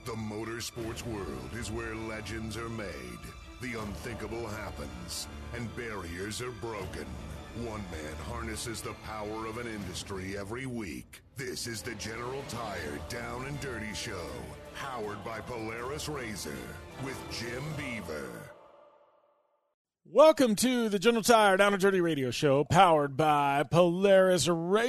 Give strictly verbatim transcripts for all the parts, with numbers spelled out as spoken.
The motorsports world is where legends are made, the unthinkable happens, and barriers are broken. One man harnesses the power of an industry every week. This is the General Tire Down and Dirty Show, powered by Polaris Razor, with Jim Beaver. Welcome to the General Tire Down and Dirty Radio Show, powered by Polaris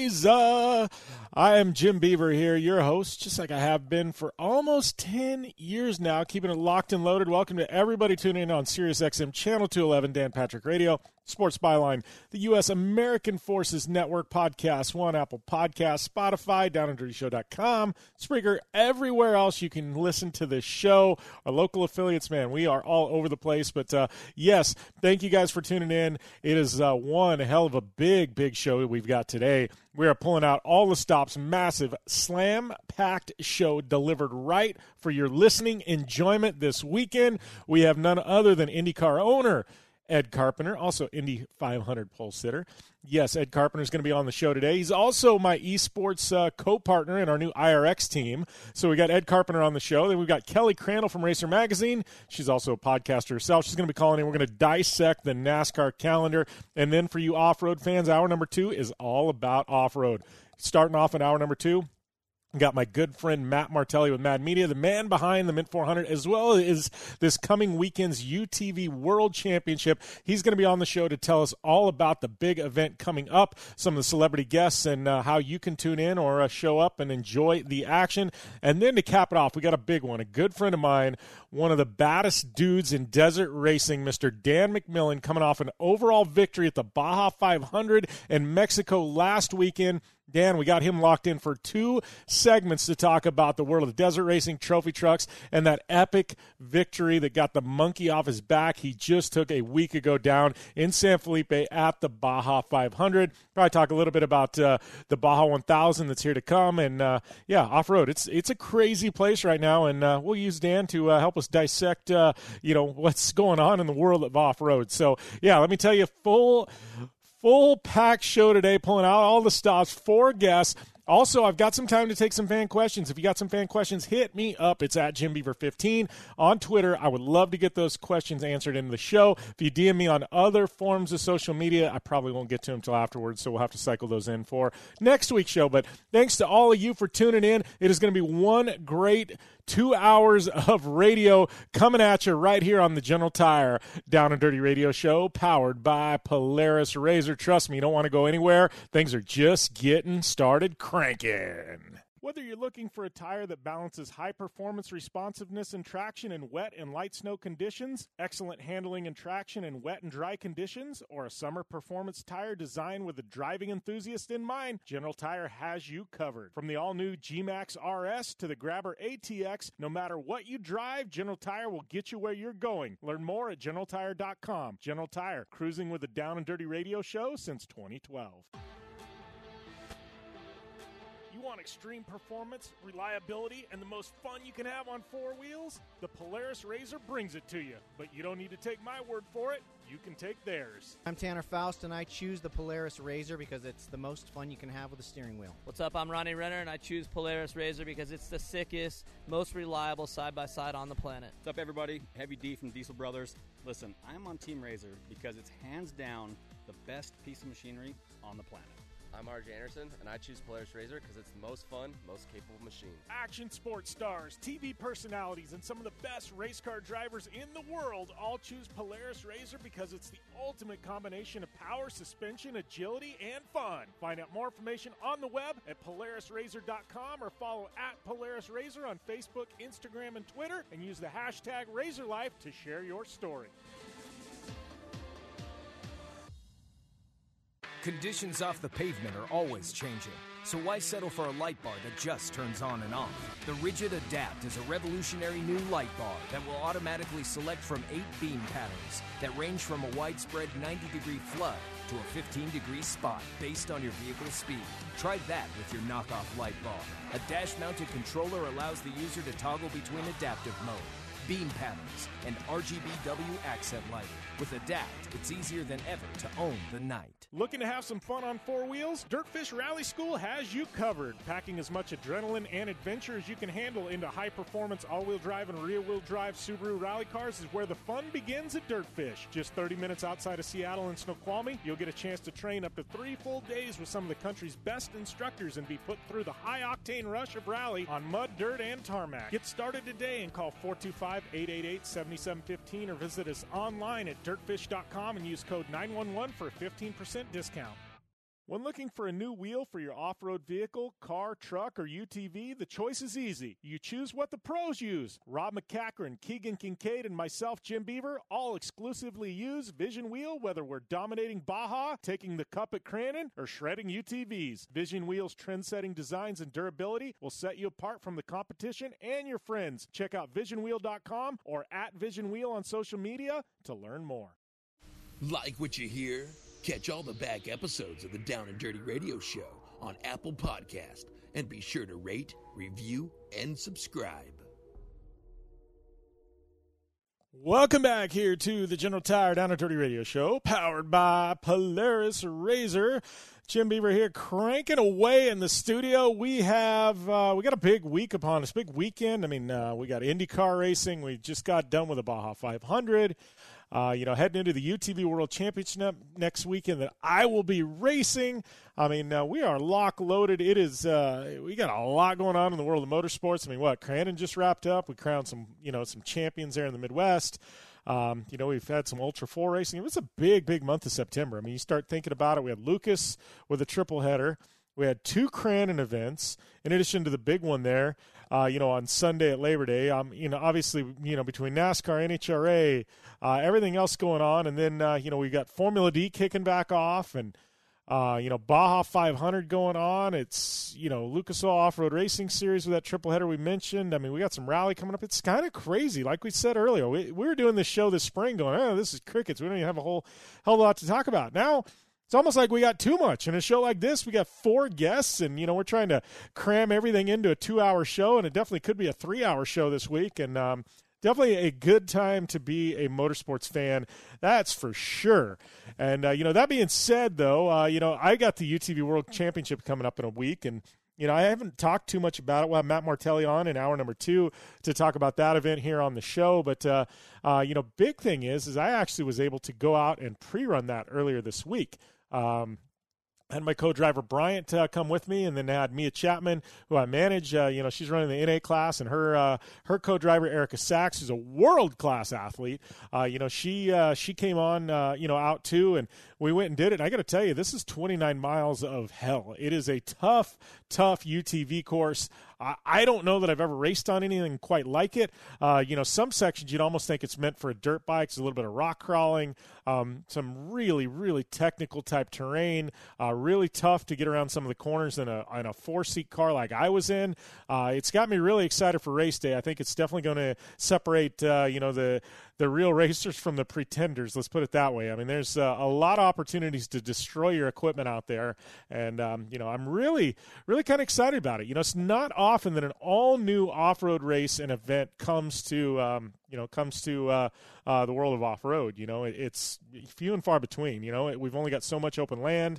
Razor. I am Jim Beaver here, your host, just like I have been for almost ten years now, keeping it locked and loaded. Welcome to everybody tuning in on Sirius X M Channel two eleven, Dan Patrick Radio, Sports Byline, the U S American Forces Network, Podcast One, Apple Podcasts, Spotify, down and dirty show dot com, Spreaker, everywhere else you can listen to this show. Our local affiliates, man, we are all over the place. But, uh, yes, thank you guys for tuning in. It is uh, one hell of a big, big show we've got today. We are pulling out all the stops, massive, slam-packed show delivered right for your listening enjoyment this weekend. We have none other than IndyCar owner Ed Carpenter, also Indy five hundred pole sitter. Yes, Ed Carpenter is going to be on the show today. He's also my esports uh, co-partner in our new I R X team. So we got Ed Carpenter on the show. Then we've got Kelly Crandall from Racer Magazine. She's also a podcaster herself. She's going to be calling in. We're going to dissect the NASCAR calendar. And then for you off-road fans, hour number two is all about off-road. Starting off in hour number two, got my good friend Matt Martelli with Mad Media, the man behind the Mint four hundred, as well as this coming weekend's U T V World Championship. He's going to be on the show to tell us all about the big event coming up, some of the celebrity guests, and uh, how you can tune in or uh, show up and enjoy the action. And then to cap it off, we got a big one. A good friend of mine, one of the baddest dudes in desert racing, Mister Dan McMillan, coming off an overall victory at the Baja five hundred in Mexico last weekend. Dan, we got him locked in for two segments to talk about the world of desert racing, trophy trucks, and that epic victory that got the monkey off his back he just took a week ago down in San Felipe at the Baja five hundred. Probably talk a little bit about uh, the Baja one thousand that's here to come. And, uh, yeah, off-road. It's it's a crazy place right now, and uh, we'll use Dan to uh, help us dissect, uh, you know, what's going on in the world of off-road. So, yeah, let me tell you, full – Full packed show today, pulling out all the stops, four guests. Also, I've got some time to take some fan questions. If you got some fan questions, hit me up. It's at Jim Beaver fifteen on Twitter. I would love to get those questions answered in the show. If you D M me on other forms of social media, I probably won't get to them until afterwards, so we'll have to cycle those in for next week's show. But thanks to all of you for tuning in. It is going to be one great two hours of radio coming at you right here on the General Tire Down and Dirty Radio Show, powered by Polaris Razor. Trust me, you don't want to go anywhere. Things are just getting started cranking. Whether you're looking for a tire that balances high performance responsiveness and traction in wet and light snow conditions, excellent handling and traction in wet and dry conditions, or a summer performance tire designed with a driving enthusiast in mind, General Tire has you covered. From the all-new G-Max R S to the Grabber A T X, no matter what you drive, General Tire will get you where you're going. Learn more at general tire dot com. General Tire, cruising with the Down and Dirty Radio Show since twenty twelve. You want extreme performance, reliability, and the most fun you can have on four wheels? The Polaris Razor brings it to you. But you don't need to take my word for it. You can take theirs. I'm Tanner Faust, and I choose the Polaris Razor because it's the most fun you can have with a steering wheel. What's up? I'm Ronnie Renner, and I choose Polaris Razor because it's the sickest, most reliable side-by-side on the planet. What's up, everybody? Heavy D from Diesel Brothers. Listen, I'm on Team Razor because it's hands down the best piece of machinery on the planet. I'm R J Anderson, and I choose Polaris Razor because it's the most fun, most capable machine. Action sports stars, T V personalities, and some of the best race car drivers in the world all choose Polaris Razor because it's the ultimate combination of power, suspension, agility, and fun. Find out more information on the web at polaris razor dot com or follow at Polaris Razor on Facebook, Instagram, and Twitter, and use the hashtag RazorLife to share your story. Conditions off the pavement are always changing, so why settle for a light bar that just turns on and off? The Rigid Adapt is a revolutionary new light bar that will automatically select from eight beam patterns that range from a widespread ninety degree flood to a fifteen degree spot based on your vehicle's speed. Try that with your knockoff light bar. A dash-mounted controller allows the user to toggle between adaptive mode. beam patterns, and R G B W accent lighting. With Adapt, it's easier than ever to own the night. Looking to have some fun on four wheels? Dirtfish Rally School has you covered. Packing as much adrenaline and adventure as you can handle into high-performance all-wheel drive and rear-wheel drive Subaru rally cars is where the fun begins at Dirtfish. Just thirty minutes outside of Seattle and Snoqualmie, you'll get a chance to train up to three full days with some of the country's best instructors and be put through the high-octane rush of rally on mud, dirt, and tarmac. Get started today and call four two five, eight eight eight, seven seven one five or visit us online at dirtfish dot com and use code nine one one for a fifteen percent discount. When looking for a new wheel for your off-road vehicle, car, truck, or U T V, the choice is easy. You choose what the pros use. Rob McCachran, Keegan Kincaid, and myself, Jim Beaver, all exclusively use Vision Wheel, whether we're dominating Baja, taking the cup at Crandon, or shredding U T Vs. Vision Wheel's trend-setting designs and durability will set you apart from the competition and your friends. Check out vision wheel dot com or at Vision Wheel on social media to learn more. Like what you hear? Catch all the back episodes of the Down and Dirty Radio Show on Apple Podcast, and be sure to rate, review, and subscribe. Welcome back here to the General Tire Down and Dirty Radio Show, powered by Polaris Razor. Jim Beaver here, cranking away in the studio. We have uh, we got a big week upon us, big weekend. I mean, uh, we got IndyCar racing. We just got done with the Baja five hundred. Uh, you know, heading into the U T V World Championship next weekend that I will be racing. I mean, uh, we are lock loaded. It is, uh, we got a lot going on in the world of motorsports. I mean, what, Crandon just wrapped up. We crowned some, you know, some champions there in the Midwest. Um, you know, we've had some Ultra four racing. It was a big, big month of September. I mean, you start thinking about it. We had Lucas with a triple header. We had two Crandon events in addition to the big one there. Uh, you know, on Sunday at Labor Day, um, you know, obviously, you know, between NASCAR, N H R A, uh, everything else going on. And then, uh, you know, we got Formula D kicking back off and, uh, you know, Baja five hundred going on. It's, you know, Lucas Oil Off-Road Racing Series with that triple header we mentioned. I mean, we got some rally coming up. It's kind of crazy. Like we said earlier, we, we were doing this show this spring going, oh, this is crickets. We don't even have a whole hell lot to talk about. Now, it's almost like we got too much. In a show like this, we got four guests, and, you know, we're trying to cram everything into a two-hour show, and it definitely could be a three-hour show this week, and um, definitely a good time to be a motorsports fan. That's for sure. And, uh, you know, that being said, though, uh, you know, I got the U T V World Championship coming up in a week, and, you know, I haven't talked too much about it. We'll have Matt Martelli on in hour number two to talk about that event here on the show. But, uh, uh, you know, big thing is, is I actually was able to go out and pre-run that earlier this week. Um, I had my co-driver Bryant uh, come with me, and then I had Mia Chapman, who I manage. Uh, you know, she's running the N A class, and her uh, her co-driver Erica Sachs, who's a world-class athlete. Uh, you know, she uh, she came on, uh, you know, out too, and we went and did it. And I got to tell you, this is twenty-nine miles of hell. It is a tough, tough U T V course. I don't know that I've ever raced on anything quite like it. Uh, you know, some sections you'd almost think it's meant for a dirt bike. It's a little bit of rock crawling, um, some really, really technical type terrain, uh, really tough to get around some of the corners in a, in a four-seat car like I was in. Uh, it's got me really excited for race day. I think it's definitely going to separate, uh, you know, the the real racers from the pretenders. Let's put it that way. I mean, there's uh, a lot of opportunities to destroy your equipment out there. And, um, you know, I'm really, really kind of excited about it. You know, it's not often that an all-new off-road race and event comes to, um, you know, comes to uh, uh, the world of off-road. You know, it, it's few and far between. You know, it, we've only got so much open land,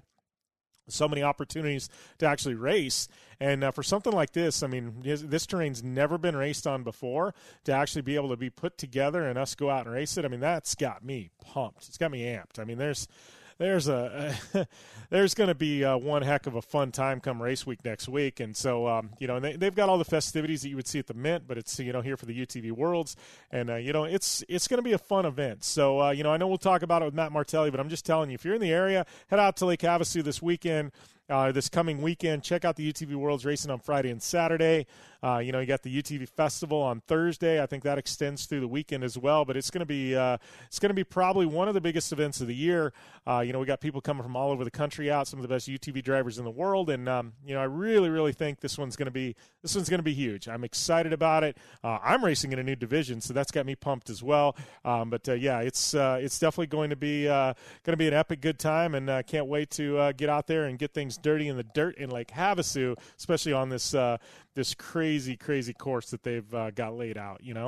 so many opportunities to actually race. And uh, for something like this, I mean, this, this terrain's never been raced on before. To actually be able to be put together and us go out and race it, I mean, that's got me pumped. It's got me amped. I mean, there's there's a there's going to be uh, one heck of a fun time come race week next week. And so, um, you know, they, they've got all the festivities that you would see at the Mint, but it's, you know, here for the U T V Worlds. And, uh, you know, it's it's going to be a fun event. So, uh, you know, I know we'll talk about it with Matt Martelli, but I'm just telling you, if you're in the area, head out to Lake Havasu this weekend. Uh, this coming weekend, check out the U T V Worlds racing on Friday and Saturday. Uh, you know, you got the U T V Festival on Thursday. I think that extends through the weekend as well. But it's going to be uh, it's going to be probably one of the biggest events of the year. Uh, you know, we got people coming from all over the country out, some of the best U T V drivers in the world, and um, you know, I really, really think this one's going to be this one's going to be huge. I'm excited about it. Uh, I'm racing in a new division, so that's got me pumped as well. Um, but uh, yeah, it's uh, it's definitely going to be uh, going to be an epic good time, and I uh, can't wait to uh, get out there and get things dirty in the dirt in Lake Havasu, especially on this uh, this crazy, crazy course that they've uh, got laid out, you know.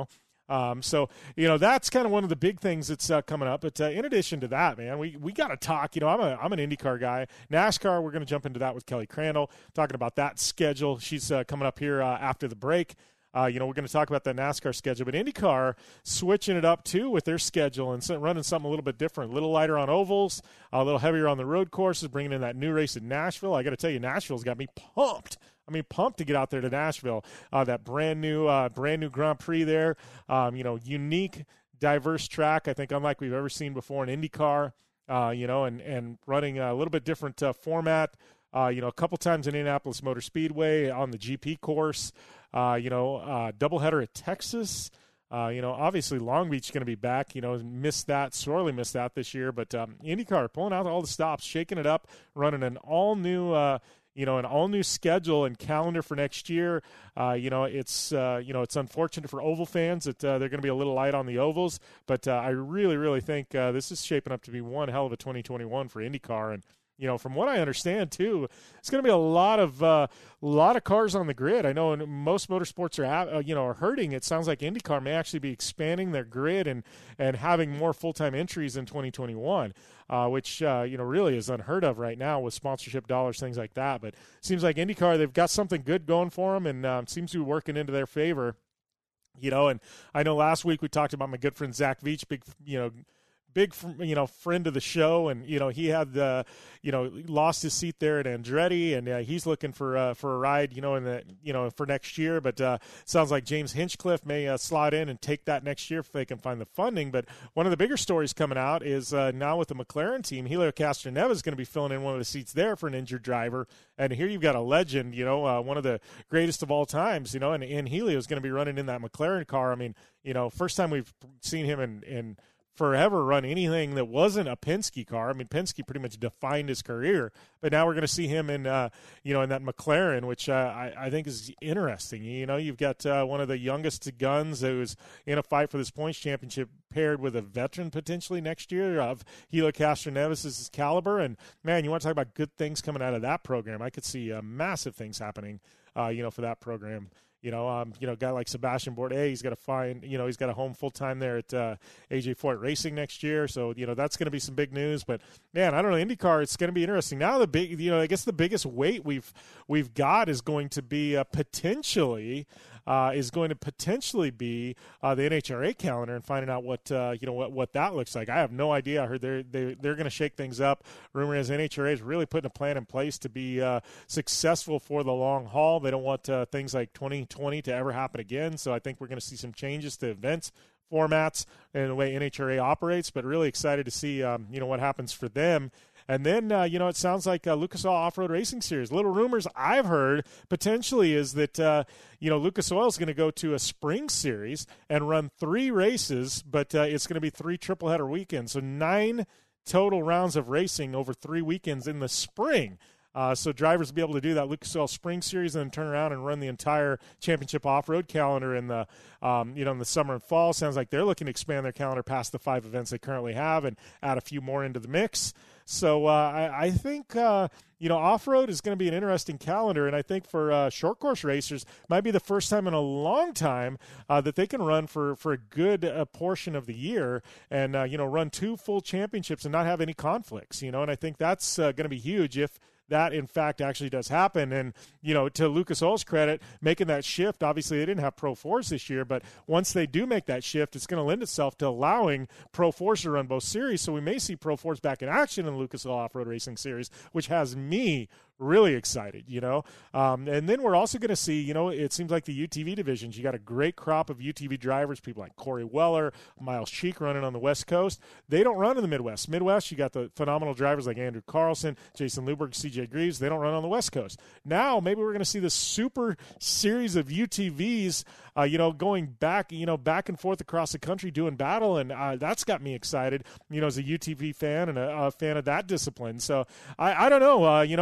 Um, so, you know, that's kind of one of the big things that's uh, coming up. But uh, in addition to that, man, we, we got to talk. You know, I'm, a, I'm an IndyCar guy. NASCAR, we're going to jump into that with Kelly Crandall, talking about that schedule. She's uh, coming up here uh, after the break. Uh, you know, we're going to talk about the NASCAR schedule. But IndyCar switching it up, too, with their schedule and running something a little bit different. A little lighter on ovals, a little heavier on the road courses, bringing in that new race in Nashville. I got to tell you, Nashville's got me pumped. I mean, pumped to get out there to Nashville. Uh, that brand new, uh, brand new Grand Prix there. Um, you know, unique, diverse track. I think unlike we've ever seen before in IndyCar. Uh, you know, and and running a little bit different uh, format. Uh, you know, a couple times in Indianapolis Motor Speedway on the G P course. Uh, you know, uh, doubleheader at Texas. Uh, you know, obviously Long Beach is going to be back. You know, missed that, sorely missed that this year. But um, IndyCar pulling out all the stops, shaking it up, running an all new. Uh, You know, an all-new schedule and calendar for next year. Uh, you know, it's uh, you know it's unfortunate for oval fans that uh, they're going to be a little light on the ovals, but uh, I really, really think uh, this is shaping up to be one hell of a twenty twenty-one for IndyCar. And you know, from what I understand too, it's going to be a lot of uh, lot of cars on the grid. I know most motorsports are ha- uh, you know are hurting. It sounds like IndyCar may actually be expanding their grid and and having more full-time entries in twenty twenty-one. Uh, which, uh, you know, really is unheard of right now with sponsorship dollars, things like that. But it seems like IndyCar, they've got something good going for them and um, seems to be working into their favor. You know, and I know last week we talked about my good friend Zach Veach, big, you know, big, you know, friend of the show. And, you know, he had, uh, you know, lost his seat there at Andretti, and uh, he's looking for uh, for a ride, you know, in the, you know, for next year. But uh, sounds like James Hinchcliffe may uh, slot in and take that next year if they can find the funding. But one of the bigger stories coming out is uh, now with the McLaren team, Helio Castroneves is going to be filling in one of the seats there for an injured driver. And here you've got a legend, you know, uh, one of the greatest of all times, you know, and, and Helio is going to be running in that McLaren car. I mean, you know, first time we've seen him in, in – forever run anything that wasn't a Penske car. I mean, Penske pretty much defined his career, but now we're going to see him in, uh, you know, in that McLaren, which uh, I, I think is interesting. You know, you've got uh, one of the youngest guns who's in a fight for this points championship paired with a veteran potentially next year of Helio Castroneves' caliber. And, man, you want to talk about good things coming out of that program. I could see uh, massive things happening, uh, you know, for that program. You know, um, you know, a guy like Sebastian Bourdais, he's got to find, you know, he's got a home full time there at uh, A J Foyt Racing next year. So, you know, that's going to be some big news. But man, I don't know, IndyCar, it's going to be interesting. Now the big, you know, I guess the biggest weight we've we've got is going to be uh, potentially uh, is going to potentially be uh, the N H R A calendar and finding out what uh, you know what, what that looks like. I have no idea. I heard they're they, they're going to shake things up. Rumor is N H R A is really putting a plan in place to be uh, successful for the long haul. They don't want uh, things like twenty twenty to ever happen again. So I think we're going to see some changes to events formats and the way N H R A operates, but really excited to see, um, you know, what happens for them. And then, uh, you know, it sounds like uh, Lucas Oil Off-Road Racing Series. Little rumors I've heard potentially is that, uh, you know, Lucas Oil is going to go to a spring series and run three races, but uh, it's going to be three triple-header weekends. So nine total rounds of racing over three weekends in the spring. Uh, so drivers will be able to do that Lucas Oil Spring Series and then turn around and run the entire championship off-road calendar in the, um, you know, in the summer and fall. Sounds like they're looking to expand their calendar past the five events they currently have and add a few more into the mix. So uh, I, I think, uh, you know, off-road is going to be an interesting calendar, and I think for uh, short course racers, might be the first time in a long time uh, that they can run for, for a good uh, portion of the year and, uh, you know, run two full championships and not have any conflicts, you know, and I think that's uh, going to be huge if that, in fact, actually does happen. And, you know, to Lucas Oil's credit, making that shift, obviously they didn't have Pro Fours this year, but once they do make that shift, it's going to lend itself to allowing Pro Fours to run both series. So we may see Pro Fours back in action in the Lucas Oil Off-Road Racing Series, which has me really excited, you know. Um, and then we're also going to see, you know, it seems like the U T V divisions, you got a great crop of U T V drivers, people like Corey Weller, Miles Cheek running on the West Coast. They don't run in the Midwest. Midwest, you got the phenomenal drivers like Andrew Carlson, Jason Luberg, C J Greaves. They don't run on the West Coast. Now, maybe we're going to see this super series of U T Vs, uh, you know, going back, you know, back and forth across the country doing battle, and uh, that's got me excited, you know, as a U T V fan and a, a fan of that discipline. So I, I don't know, uh, you know, not only that,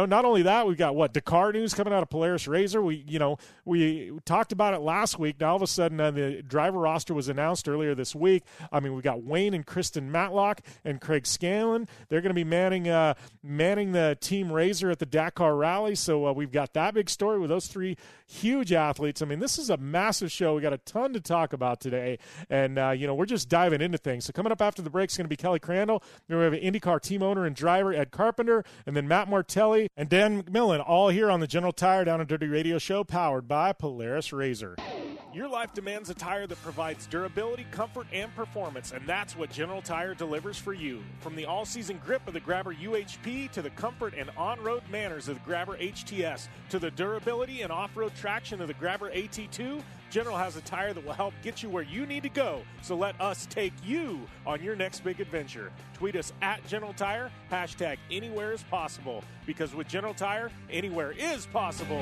that, we've got what Dakar news coming out of Polaris Razor. We, you know, we talked about it last week. Now all of a sudden, uh, the driver roster was announced earlier this week. I mean, we got Wayne and Kristen Matlock and Craig Scanlon. They're going to be manning uh, manning the Team Razor at the Dakar Rally. So uh, we've got that big story with those three huge athletes. I mean, this is a massive show. We got a ton to talk about today, and uh, you know, we're just diving into things. So coming up after the break is going to be Kelly Crandall. We're going to have an IndyCar team owner and driver Ed Carpenter, and then Matt Martelli and Dan McMillan, all here on the General Tire Down and Dirty Radio Show, powered by Polaris Razor. Your life demands a tire that provides durability, comfort, and performance, and that's what General Tire delivers for you. From the all-season grip of the Grabber U H P to the comfort and on-road manners of the Grabber H T S to the durability and off-road traction of the Grabber A T two, General has a tire that will help get you where you need to go. So let us take you on your next big adventure. Tweet us at General Tire, hashtag anywhere is possible, because with General Tire, anywhere is possible.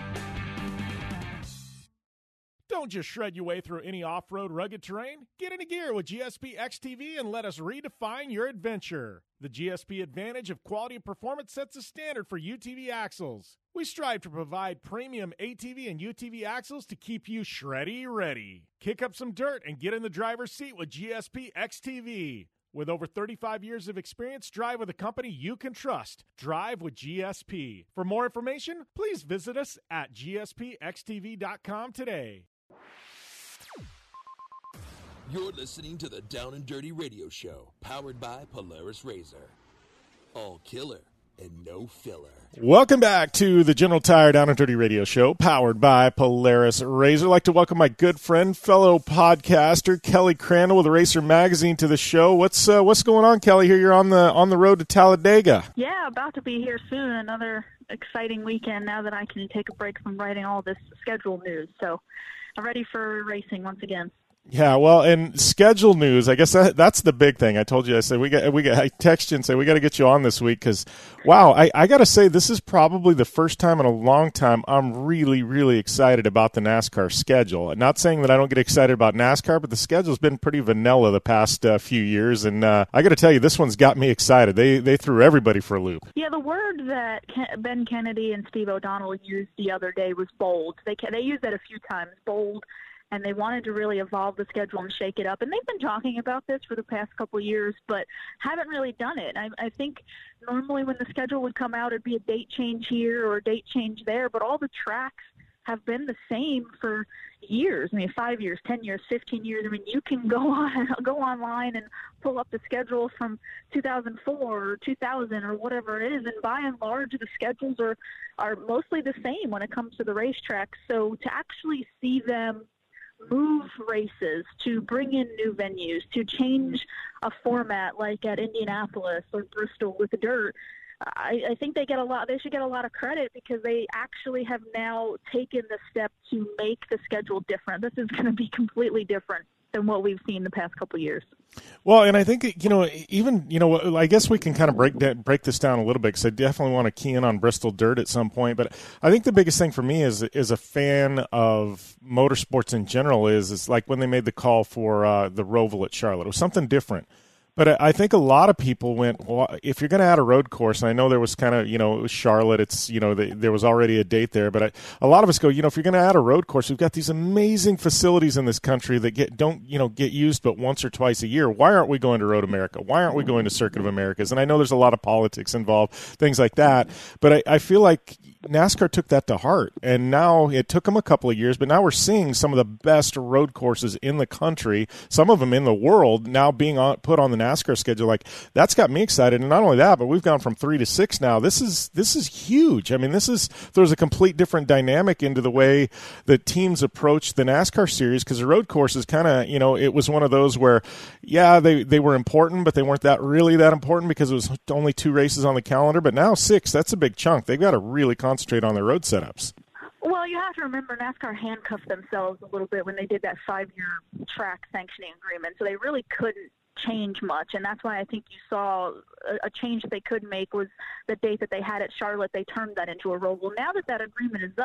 Don't just shred your way through any off-road rugged terrain. Get into gear with G S P X T V and let us redefine your adventure. The G S P advantage of quality and performance sets a standard for U T V axles. We strive to provide premium A T V and U T V axles to keep you shreddy ready. Kick up some dirt and get in the driver's seat with G S P X T V. With over thirty-five years of experience, drive with a company you can trust. Drive with G S P. For more information, please visit us at G S P X T V dot com today. You're listening to the Down and Dirty Radio Show, powered by Polaris Razor. All killer and no filler. Welcome back to the General Tire Down and Dirty Radio Show, powered by Polaris Razor. I'd like to welcome my good friend, fellow podcaster, Kelly Crandall with Racer Magazine to the show. What's uh, what's going on, Kelly? Here you're on the on the road to Talladega. Yeah, about to be here soon. Another exciting weekend now that I can take a break from writing all this schedule news. So I'm ready for racing once again. Yeah, well, and schedule news, I guess that, that's the big thing. I told you, I said, we got, we got, I text you and say, we got to get you on this week because, wow, I, I got to say, this is probably the first time in a long time I'm really, really excited about the NASCAR schedule. Not saying that I don't get excited about NASCAR, but the schedule's been pretty vanilla the past uh, few years, and uh, I got to tell you, this one's got me excited. They they threw everybody for a loop. Yeah, the word that Ken, Ben Kennedy and Steve O'Donnell used the other day was bold. They they used that a few times, bold. And they wanted to really evolve the schedule and shake it up. And they've been talking about this for the past couple of years, but haven't really done it. I, I think normally when the schedule would come out, it'd be a date change here or a date change there, but all the tracks have been the same for years. I mean, five years, ten years, fifteen years. I mean, you can go on, go online and pull up the schedule from two thousand four or two thousand or whatever it is. And by and large, the schedules are, are mostly the same when it comes to the racetracks. So to actually see them move races, to bring in new venues, to change a format like at Indianapolis or Bristol with the dirt, I, I think they get a lot. They should get a lot of credit because they actually have now taken the step to make the schedule different. This is going to be completely different than what we've seen the past couple of years. Well, and I think, you know, even, you know, I guess we can kind of break break this down a little bit because I definitely want to key in on Bristol Dirt at some point. But I think the biggest thing for me is, is a fan of motorsports in general is, is like when they made the call for uh, the Roval at Charlotte. It was something different. But I think a lot of people went, well, if you're going to add a road course, and I know there was kind of, you know, it was Charlotte, it's, you know, the, there was already a date there, but I, a lot of us go, you know, if you're going to add a road course, we've got these amazing facilities in this country that get don't, you know, get used but once or twice a year. Why aren't we going to Road America? Why aren't we going to Circuit of Americas? And I know there's a lot of politics involved, things like that, but I, I feel like NASCAR took that to heart, and now it took them a couple of years, but now we're seeing some of the best road courses in the country, some of them in the world, now being on, put on the NASCAR schedule. Like, that's got me excited, and not only that, but we've gone from three to six now. This is this is huge. I mean, this is there's a complete different dynamic into the way that teams approach the NASCAR series, because the road courses kind of, you know, it was one of those where, yeah, they, they were important, but they weren't that really that important because it was only two races on the calendar, but now six, that's a big chunk. They've got to really concentrate on their road setups. Well, you have to remember NASCAR handcuffed themselves a little bit when they did that five-year track sanctioning agreement, so they really couldn't change much, and that's why I think you saw a, a change that they could make was the date that they had at Charlotte. They turned that into a Roval. Now that that agreement is up,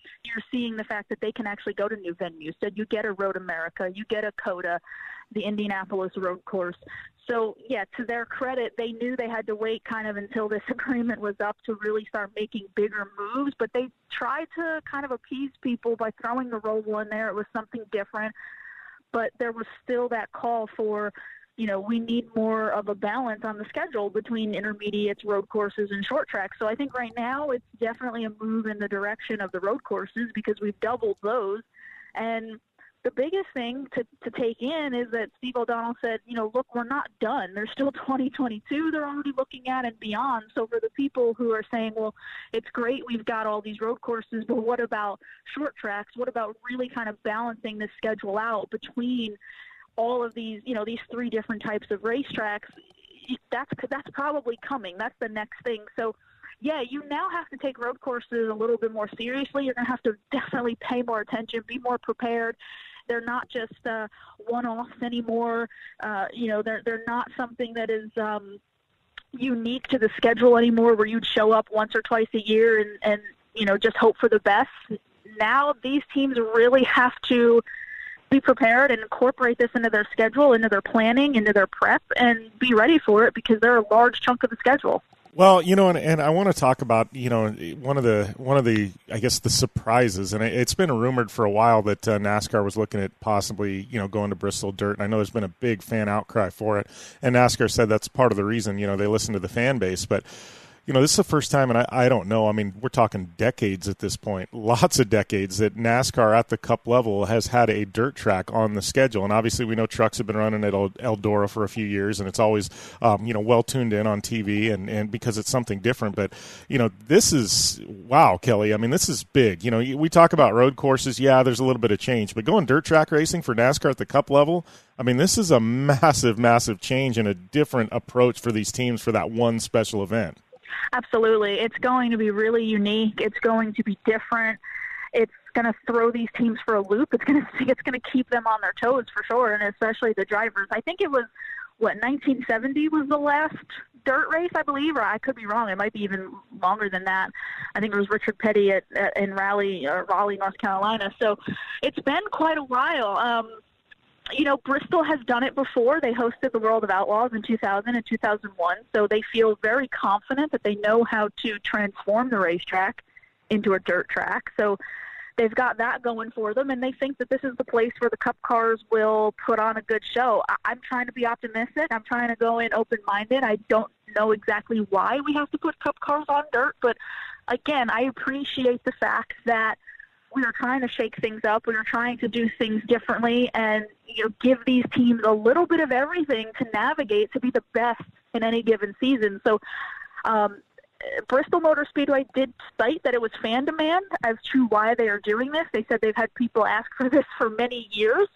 you're seeing the fact that they can actually go to new venues. So you get a Road America, you get a COTA, the Indianapolis road course. So, yeah, to their credit, they knew they had to wait kind of until this agreement was up to really start making bigger moves, but they tried to kind of appease people by throwing the Roval in there. It was something different, but there was still that call for, you know, we need more of a balance on the schedule between intermediates, road courses, and short tracks. So I think right now it's definitely a move in the direction of the road courses because we've doubled those. And the biggest thing to, to take in is that Steve O'Donnell said, you know, look, we're not done. There's still twenty twenty-two they're already looking at and beyond. So for the people who are saying, well, it's great we've got all these road courses, but what about short tracks? What about really kind of balancing this schedule out between all of these, you know, these three different types of racetracks? That's, that's probably coming. That's the next thing. So, yeah, you now have to take road courses a little bit more seriously. You're going to have to definitely pay more attention, be more prepared. They're not just uh, one-offs anymore. Uh, you know, they're they're not something that is um, unique to the schedule anymore, where you'd show up once or twice a year and, and you know just hope for the best. Now these teams really have to be prepared and incorporate this into their schedule, into their planning, into their prep, and be ready for it because they're a large chunk of the schedule. Well, you know, and, and I want to talk about, you know, one of the, one of the, I guess, the surprises, and it's been rumored for a while that uh, NASCAR was looking at possibly, you know, going to Bristol Dirt, and I know there's been a big fan outcry for it, and NASCAR said that's part of the reason, you know, they listen to the fan base, but you know, this is the first time, and I, I don't know, I mean, we're talking decades at this point, lots of decades, that NASCAR at the Cup level has had a dirt track on the schedule. And obviously we know trucks have been running at Eldora for a few years, and it's always, um, you know, well tuned in on T V, and, and because it's something different. But, you know, this is, wow, Kelly, I mean, this is big. You know, we talk about road courses, yeah, there's a little bit of change, but going dirt track racing for NASCAR at the Cup level, I mean, this is a massive, massive change and a different approach for these teams for that one special event. Absolutely. It's going to be really unique. It's going to be different. It's going to throw these teams for a loop. It's going to it's going to keep them on their toes for sure, and especially the drivers. I think it was, what, nineteen seventy was the last dirt race, I believe, or I could be wrong. It might be even longer than that. I think it was Richard Petty at, at in Raleigh, uh, Raleigh, North Carolina. So it's been quite a while. Um, You know, Bristol has done it before. They hosted the World of Outlaws in two thousand and two thousand one, so they feel very confident that they know how to transform the racetrack into a dirt track. So they've got that going for them, and they think that this is the place where the Cup cars will put on a good show. I- I'm trying to be optimistic. I'm trying to go in open-minded. I don't know exactly why we have to put Cup cars on dirt, but, again, I appreciate the fact that we are trying to shake things up. We are trying to do things differently and, you know, give these teams a little bit of everything to navigate to be the best in any given season. So um, Bristol Motor Speedway did cite that it was fan demand as to why they are doing this. They said they've had people ask for this for many years.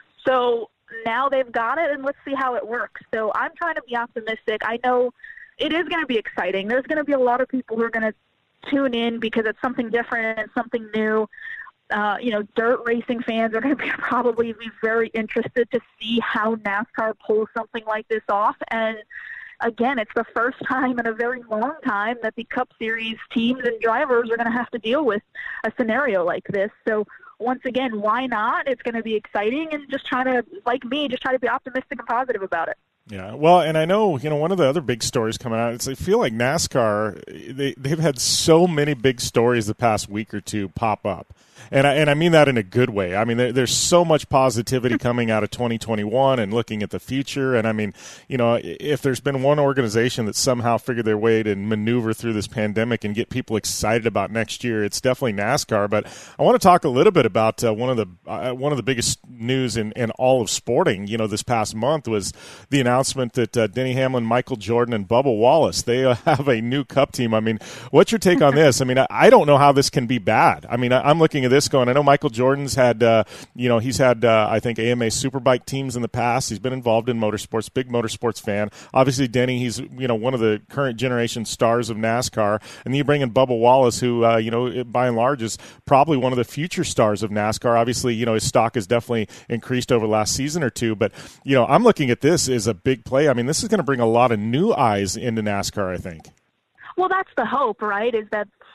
So now they've got it, and let's see how it works. So I'm trying to be optimistic. I know it is going to be exciting. There's going to be a lot of people who are going to tune in because it's something different and something new. Uh, you know, dirt racing fans are going to be probably be very interested to see how NASCAR pulls something like this off. And again, it's the first time in a very long time that the Cup Series teams and drivers are going to have to deal with a scenario like this. So once again, why not? It's going to be exciting, and just try to, like me, just try to be optimistic and positive about it. Yeah, well, and I know, you know, one of the other big stories coming out, it's, I feel like NASCAR, they, they've had so many big stories the past week or two pop up. And I, and I mean that in a good way. I mean, there, there's so much positivity coming out of twenty twenty-one and looking at the future. And I mean, you know, if there's been one organization that somehow figured their way to maneuver through this pandemic and get people excited about next year, it's definitely NASCAR. But I want to talk a little bit about uh, one of the uh, one of the biggest news in, in all of sporting, you know, this past month was the announcement that uh, Denny Hamlin, Michael Jordan, and Bubba Wallace, they uh, have a new Cup team. I mean, what's your take on this? I mean, I, I don't know how this can be bad. I mean, I, I'm looking at this going, I know Michael Jordan's had, uh, you know, he's had, uh, I think, A M A Superbike teams in the past. He's been involved in motorsports, big motorsports fan. Obviously, Denny, he's, you know, one of the current generation stars of NASCAR. And then you bring in Bubba Wallace, who, uh, you know, by and large is probably one of the future stars of NASCAR. Obviously, you know, his stock has definitely increased over the last season or two. But, you know, I'm looking at this as a big play. I mean, this is going to bring a lot of new eyes into NASCAR, I think. Well, that's the hope, right, is that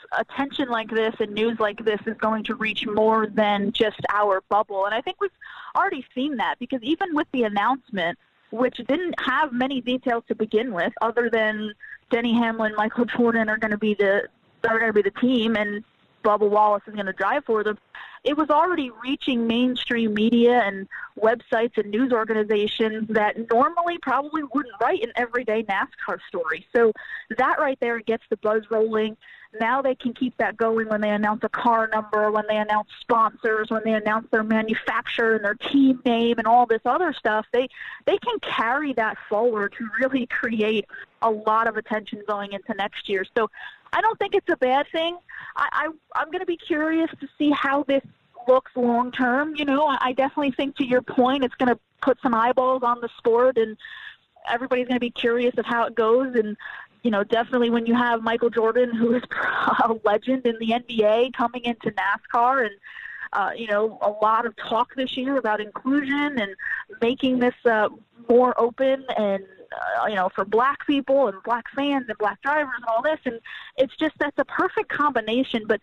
attention like this and news like this is going to reach more than just our bubble. And I think we've already seen that, because even with the announcement, which didn't have many details to begin with, other than Denny Hamlin, Michael Jordan are going to be the are going to be the team, and Bubba Wallace is going to drive for them. It was already reaching mainstream media and websites and news organizations that normally probably wouldn't write an everyday NASCAR story. So that right there gets the buzz rolling. Now they can keep that going when they announce a car number, when they announce sponsors, when they announce their manufacturer and their team name and all this other stuff. They they can carry that forward to really create a lot of attention going into next year. So I don't think it's a bad thing. I, I, I'm going to be curious to see how this looks long term. You know, I definitely think, to your point, it's going to put some eyeballs on the sport, and everybody's going to be curious of how it goes. And, you know, definitely when you have Michael Jordan, who is a legend in the N B A, coming into NASCAR, and, uh, you know, a lot of talk this year about inclusion and making this uh, more open and, Uh, you know, for black people and black fans and black drivers and all this. And it's just, that's a perfect combination. But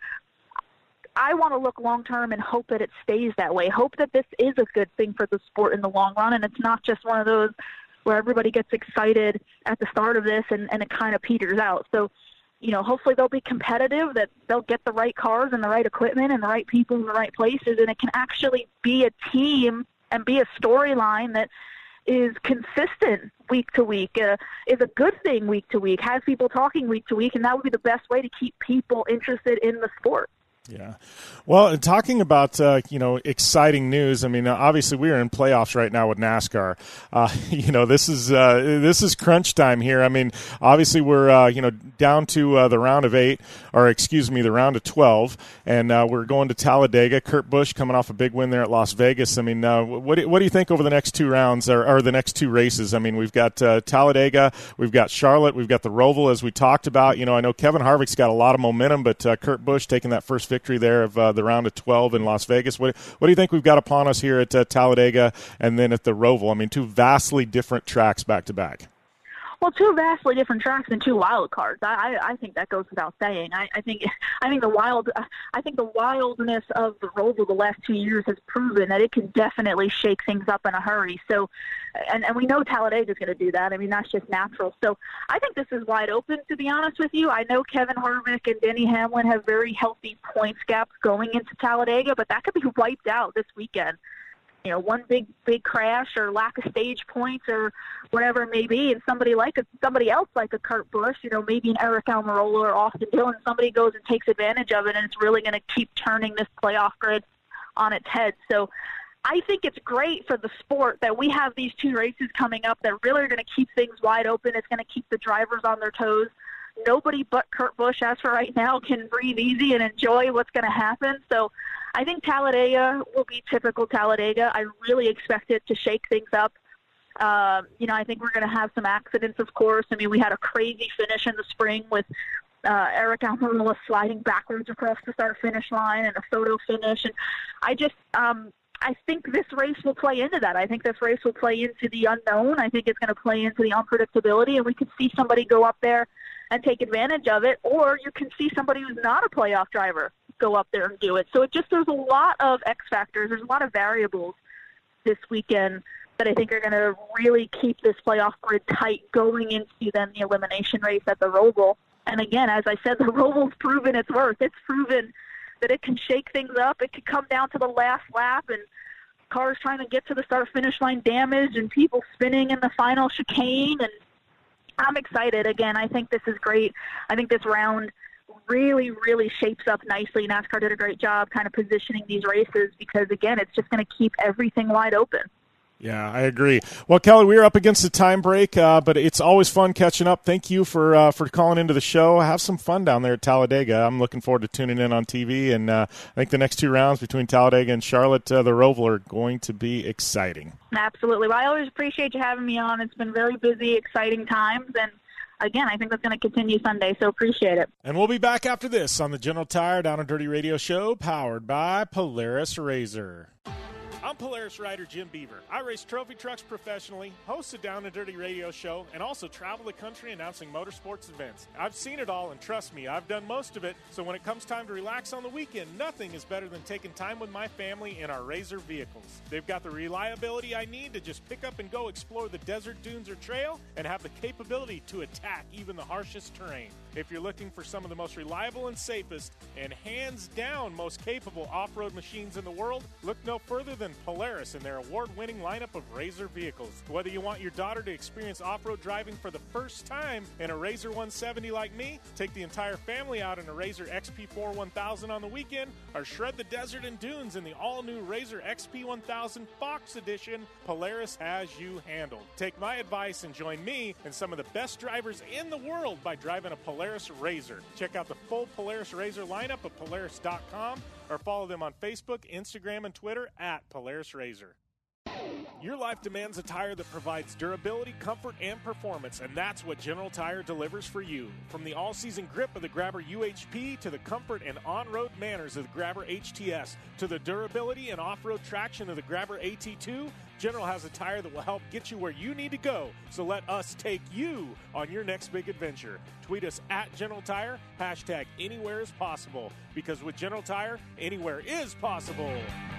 I want to look long term and hope that it stays that way. Hope that this is a good thing for the sport in the long run, and it's not just one of those where everybody gets excited at the start of this and, and it kind of peters out. So, you know, hopefully they'll be competitive, that they'll get the right cars and the right equipment and the right people in the right places, and it can actually be a team and be a storyline that is consistent week to week, uh, is a good thing week to week, has people talking week to week, and that would be the best way to keep people interested in the sport. Yeah. Well, talking about, uh, you know, exciting news, I mean, obviously we are in playoffs right now with NASCAR. Uh, you know, this is uh, this is crunch time here. I mean, obviously we're, uh, you know, down to uh, the round of eight, or excuse me, the round of twelve, and uh, we're going to Talladega. Kurt Busch coming off a big win there at Las Vegas. I mean, uh, what, do, what do you think over the next two rounds, or, or the next two races? I mean, we've got uh, Talladega, we've got Charlotte, we've got the Roval, as we talked about. You know, I know Kevin Harvick's got a lot of momentum, but uh, Kurt Busch taking that first victory there of uh, the round of twelve in Las Vegas. What, what do you think we've got upon us here at uh, Talladega and then at the Roval? I mean, two vastly different tracks back to back. Well, two vastly different tracks and two wild cards. I, I, I think that goes without saying. I, I think I think the wild I think the wildness of the Roval the last two years has proven that it can definitely shake things up in a hurry. So, and, and we know Talladega is going to do that. I mean, that's just natural. So I think this is wide open, to be honest with you. I know Kevin Harvick and Denny Hamlin have very healthy points gaps going into Talladega, but that could be wiped out this weekend. You know, one big, big crash or lack of stage points or whatever it may be, and somebody like a, somebody else like a Kurt Busch, you know, maybe an Eric Almirola or Austin Dillon, somebody goes and takes advantage of it, and it's really going to keep turning this playoff grid on its head. So I think it's great for the sport that we have these two races coming up that really are going to keep things wide open. It's going to keep the drivers on their toes. Nobody but Kurt Busch, as for right now, can breathe easy and enjoy what's going to happen. So I think Talladega will be typical Talladega. I really expect it to shake things up. Uh, you know, I think we're going to have some accidents, of course. I mean, we had a crazy finish in the spring with uh, Eric Almirola sliding backwards across the start-finish line and a photo finish. And I just um, I think this race will play into that. I think this race will play into the unknown. I think it's going to play into the unpredictability, and we could see somebody go up there and take advantage of it, or you can see somebody who's not a playoff driver go up there and do it. So it just, there's a lot of X factors, there's a lot of variables this weekend that I think are going to really keep this playoff grid tight going into then the elimination race at the Roval. And again, as I said, the Roval's proven its worth. It's proven that it can shake things up. It could come down to the last lap and cars trying to get to the start-finish line damaged and people spinning in the final chicane. And I'm excited. Again, I think this is great. I think this round really, really shapes up nicely. NASCAR did a great job kind of positioning these races because, again, it's just going to keep everything wide open. Yeah, I agree. Well, Kelly, we are up against the time break, uh, but it's always fun catching up. Thank you for uh, for calling into the show. Have some fun down there at Talladega. I'm looking forward to tuning in on T V, and uh, I think the next two rounds between Talladega and Charlotte, uh, the Roval, are going to be exciting. Absolutely. Well, I always appreciate you having me on. It's been very busy, exciting times, and again, I think that's going to continue Sunday, so appreciate it. And we'll be back after this on the General Tire Down and Dirty Radio Show, powered by Polaris Razor. I'm I'm Polaris rider Jim Beaver. I race trophy trucks professionally, host a Down and Dirty radio show, and also travel the country announcing motorsports events. I've seen it all, and trust me, I've done most of it, so when it comes time to relax on the weekend, nothing is better than taking time with my family in our RZR vehicles. They've got the reliability I need to just pick up and go explore the desert, dunes, or trail, and have the capability to attack even the harshest terrain. If you're looking for some of the most reliable and safest, and hands down most capable off-road machines in the world, look no further than Polaris and their award-winning lineup of RZR vehicles. Whether you want your daughter to experience off-road driving for the first time in a RZR one seventy like me, take the entire family out in a RZR X P four one thousand on the weekend, or shred the desert and dunes in the all-new RZR X P one thousand Fox Edition, Polaris has you handled. Take my advice and join me and some of the best drivers in the world by driving a Polaris RZR. Check out the full Polaris RZR lineup at Polaris dot com or follow them on Facebook, Instagram, and Twitter at Polaris RZR. Your life demands a tire that provides durability, comfort, and performance, and that's what General Tire delivers for you. From the all-season grip of the Grabber U H P to the comfort and on-road manners of the Grabber H T S to the durability and off-road traction of the Grabber A T two, General has a tire that will help get you where you need to go. So let us take you on your next big adventure. Tweet us at General Tire, hashtag anywhere is possible, because with General Tire, anywhere is possible.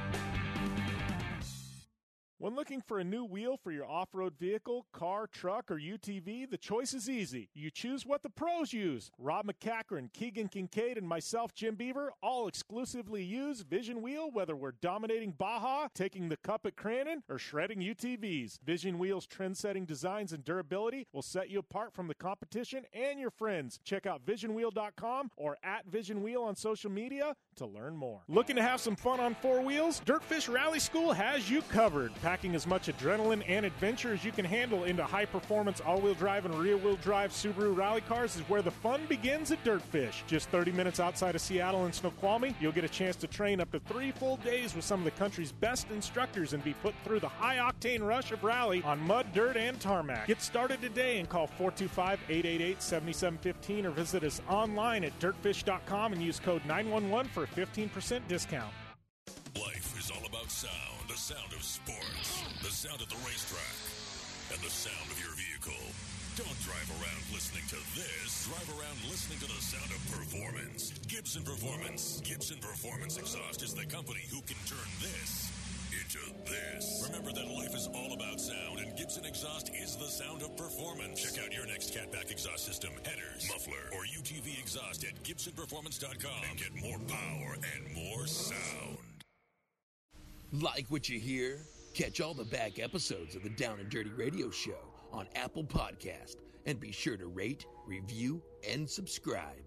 When looking for a new wheel for your off-road vehicle, car, truck, or U T V, the choice is easy. You choose what the pros use. Rob McCachran, Keegan Kincaid, and myself, Jim Beaver, all exclusively use Vision Wheel, whether we're dominating Baja, taking the cup at Crandon, or shredding U T Vs. Vision Wheel's trend-setting designs and durability will set you apart from the competition and your friends. Check out vision wheel dot com or at Vision Wheel on social media to learn more. Looking to have some fun on four wheels? Dirtfish Rally School has you covered. Packing as much adrenaline and adventure as you can handle into high-performance all-wheel drive and rear-wheel drive Subaru rally cars is where the fun begins at Dirtfish. Just thirty minutes outside of Seattle and Snoqualmie, you'll get a chance to train up to three full days with some of the country's best instructors and be put through the high-octane rush of rally on mud, dirt, and tarmac. Get started today and call four two five, eight eight eight, seven seven one five or visit us online at dirtfish dot com and use code nine one one for a fifteen percent discount. Life is all about sound, the sound of sports, the sound of the racetrack, and the sound of your vehicle. Don't drive around listening to this. Drive around listening to the sound of performance. Gibson Performance. Gibson Performance Exhaust is the company who can turn this into this. Remember that life is all about sound, and Gibson Exhaust is the sound of performance. Check out your next catback exhaust system, headers, muffler, or U T V exhaust at gibson performance dot com and get more power and more sound. Like what you hear? Catch all the back episodes of the Down and Dirty Radio Show on Apple Podcast, and be sure to rate, review, and subscribe.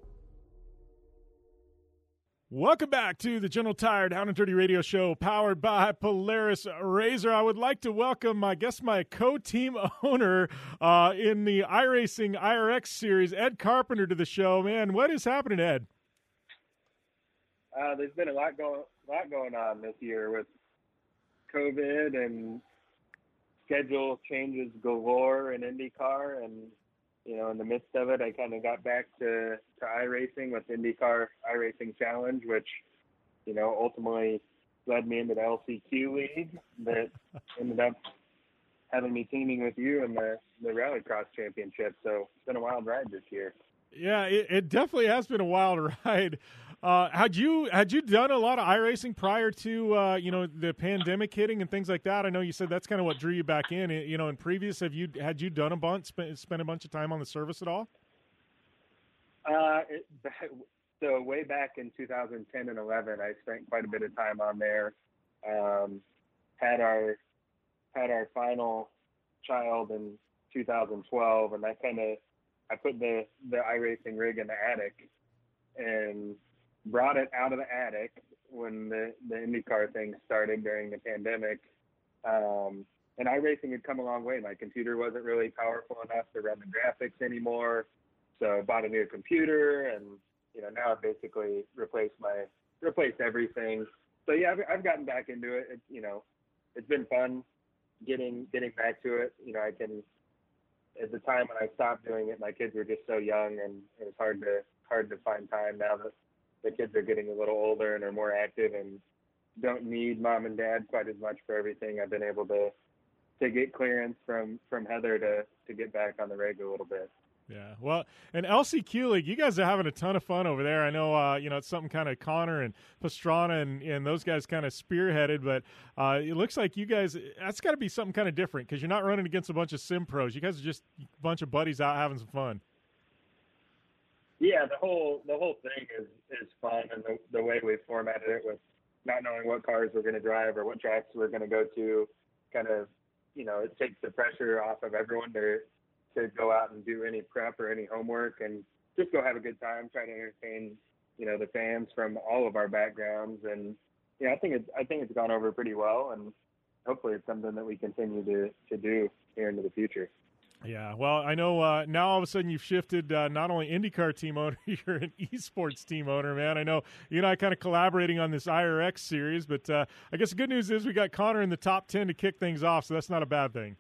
Welcome back to the General Tire Down and Dirty Radio Show, powered by Polaris RZR. I would like to welcome, I guess, my co-team owner uh, in the iRacing I R X series, Ed Carpenter, to the show. Man, what is happening, Ed? Uh, there's been a lot going, lot going on this year with COVID and schedule changes galore in IndyCar, and you know, in the midst of it, I kind of got back to, to iRacing with IndyCar iRacing Challenge, which, you know, ultimately led me into the L C Q League that ended up having me teaming with you in the, the Rallycross Championship. So it's been a wild ride this year. Yeah, it, it definitely has been a wild ride. Uh, had you had you done a lot of iRacing prior to uh, you know, the pandemic hitting and things like that? I know you said that's kind of what drew you back in. You know, in previous, have you had you done a bunch, spent, spent a bunch of time on the service at all? Uh, it, so way back in two thousand ten and eleven, I spent quite a bit of time on there. Um, had our had our final child in two thousand twelve, and I kind of I put the the iRacing rig in the attic and brought it out of the attic when the, the IndyCar thing started during the pandemic. Um, and iRacing had come a long way. My computer wasn't really powerful enough to run the graphics anymore. So I bought a new computer, and, you know, now I've basically replaced my, replaced everything. So yeah, I've, I've gotten back into it. It, you know, it's been fun getting, getting back to it. You know, I can, at the time when I stopped doing it, my kids were just so young, and it was hard to, hard to find time now that the kids are getting a little older and are more active and don't need mom and dad quite as much for everything. I've been able to to get clearance from from Heather to to get back on the rig a little bit. Yeah, well, and L C Q League, you guys are having a ton of fun over there. I know, uh, you know, it's something kind of Connor and Pastrana and, and those guys kind of spearheaded, but uh, it looks like you guys, that's got to be something kind of different because you're not running against a bunch of sim pros. You guys are just a bunch of buddies out having some fun. Yeah, the whole the whole thing is, is fun, and the, the way we formatted it with not knowing what cars we're going to drive or what tracks we're going to go to, kind of, you know, it takes the pressure off of everyone to to go out and do any prep or any homework and just go have a good time, try to entertain, you know, the fans from all of our backgrounds. And, yeah, I think it's, I think it's gone over pretty well, and hopefully it's something that we continue to, to do here into the future. Yeah, well, I know uh, now all of a sudden you've shifted uh, not only IndyCar team owner, you're an esports team owner, man. I know you and I kind of collaborating on this I R X series, but uh, I guess the good news is we got Connor in the top ten to kick things off, so that's not a bad thing.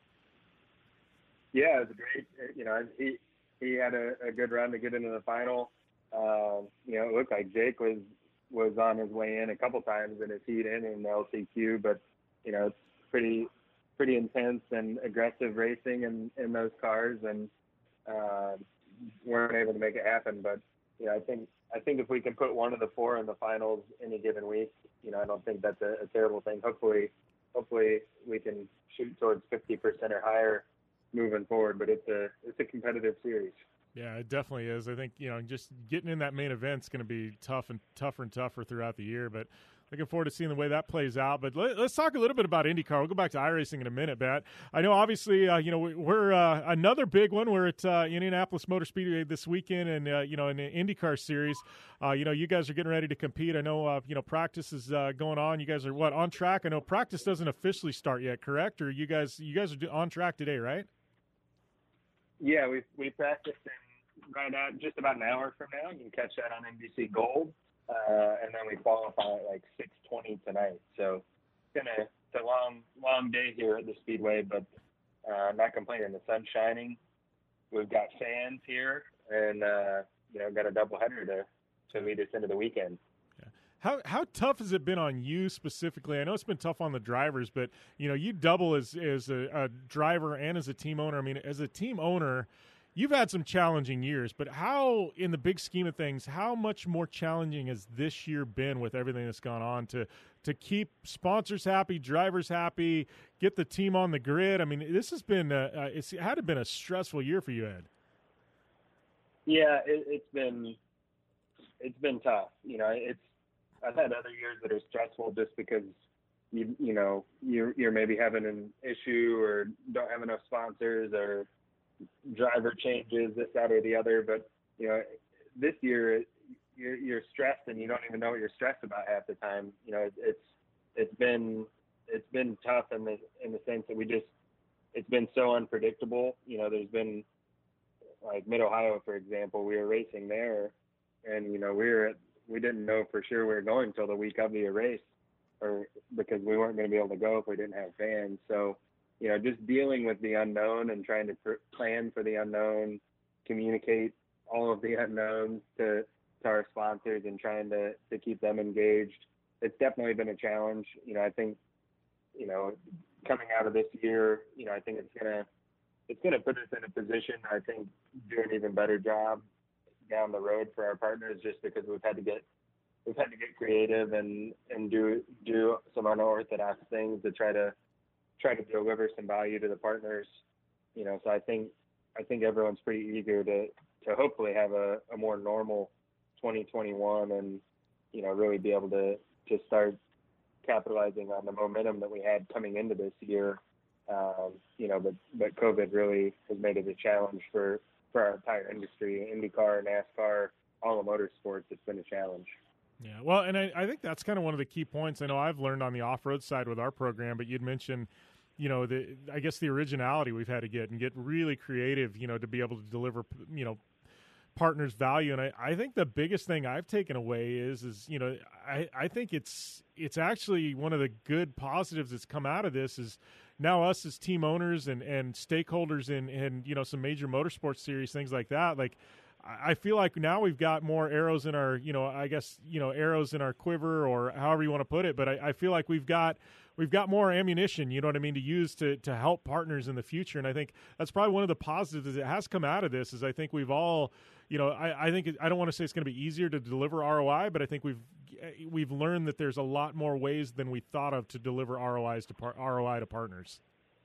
Yeah, it was great. You know, he he had a, a good run to get into the final. Um, you know, it looked like Jake was was on his way in a couple times in his heat in in the L C Q, but you know, it's pretty pretty intense and aggressive racing in, in those cars, and uh, weren't able to make it happen. But you know, I think I think if we can put one of the four in the finals any given week, you know, I don't think that's a, a terrible thing. Hopefully, hopefully we can shoot towards fifty percent or higher moving forward, but it's a it's a competitive series. Yeah, it definitely is. I think, you know, just getting in that main event is going to be tough and tougher and tougher throughout the year, but looking forward to seeing the way that plays out. But let, let's talk a little bit about IndyCar. We'll go back to iRacing in a minute, Bat. I know, obviously, uh, you know, we, we're uh, another big one. We're at uh, Indianapolis Motor Speedway this weekend, and uh, you know, in the IndyCar series, uh, you know, you guys are getting ready to compete. I know, uh, you know, practice is uh, going on. You guys are what on track? I know practice doesn't officially start yet, correct? Or you guys, you guys are on track today, right? Yeah, we we practiced in right out just about an hour from now. You can catch that on N B C Gold, uh, and then we qualify at like six twenty tonight. So it's gonna it's a long long day here at the Speedway, but uh, not complaining. The sun's shining. We've got fans here, and uh, you know, got a doubleheader to to lead us into the weekend. How how tough has it been on you specifically? I know it's been tough on the drivers, but you know, you double as as a, a driver and as a team owner. I mean, as a team owner, you've had some challenging years, but how, in the big scheme of things, how much more challenging has this year been with everything that's gone on to to keep sponsors happy, drivers happy, get the team on the grid? I mean, this has been a, uh, it's had to been a stressful year for you, Ed. Yeah, it, it's been it's been tough. You know, it's I've had other years that are stressful just because you you know you're you're maybe having an issue or don't have enough sponsors or driver changes, this, that, or the other. But you know, this year you're you're stressed and you don't even know what you're stressed about half the time. You know, it's it's been it's been tough in the in the sense that we just it's been so unpredictable. You know, there's been like Mid Ohio, for example, we were racing there, and you know we were at we didn't know for sure we were going until the week of the race, or because we weren't going to be able to go if we didn't have fans. So, you know, just dealing with the unknown and trying to pr- plan for the unknown, communicate all of the unknowns to, to our sponsors and trying to, to keep them engaged. It's definitely been a challenge. You know, I think, you know, coming out of this year, you know, I think it's going to, it's going to put us in a position, I think, do an even better job down the road for our partners, just because we've had to get we've had to get creative and and do do some unorthodox things to try to try to deliver some value to the partners. You know, so I think I think everyone's pretty eager to to hopefully have a, a more normal twenty twenty-one and you know really be able to to start capitalizing on the momentum that we had coming into this year. Um, you know, but but COVID really has made it a challenge for. for our entire industry, IndyCar, NASCAR, all the motorsports. It's been a challenge. Yeah, well, and I, I think that's kind of one of the key points. I know I've learned on the off-road side with our program, but you'd mentioned, you know, the I guess the originality we've had to get and get really creative, you know, to be able to deliver, you know, partners value. And I, I think the biggest thing I've taken away is, is you know, I, I think it's it's actually one of the good positives that's come out of this is now us as team owners and, and stakeholders in, in, you know, some major motorsports series, things like that. Like, I I feel like now we've got more arrows in our, you know, I guess, you know, arrows in our quiver, or however you want to put it. But I, I feel like we've got we've got more ammunition, you know what I mean, to use to to help partners in the future. And I think that's probably one of the positives that has come out of this. Is I think we've all, you know, I, I think it, I don't want to say it's going to be easier to deliver R O I, but I think we've we've learned that there's a lot more ways than we thought of to deliver R O Is to par- R O I to partners.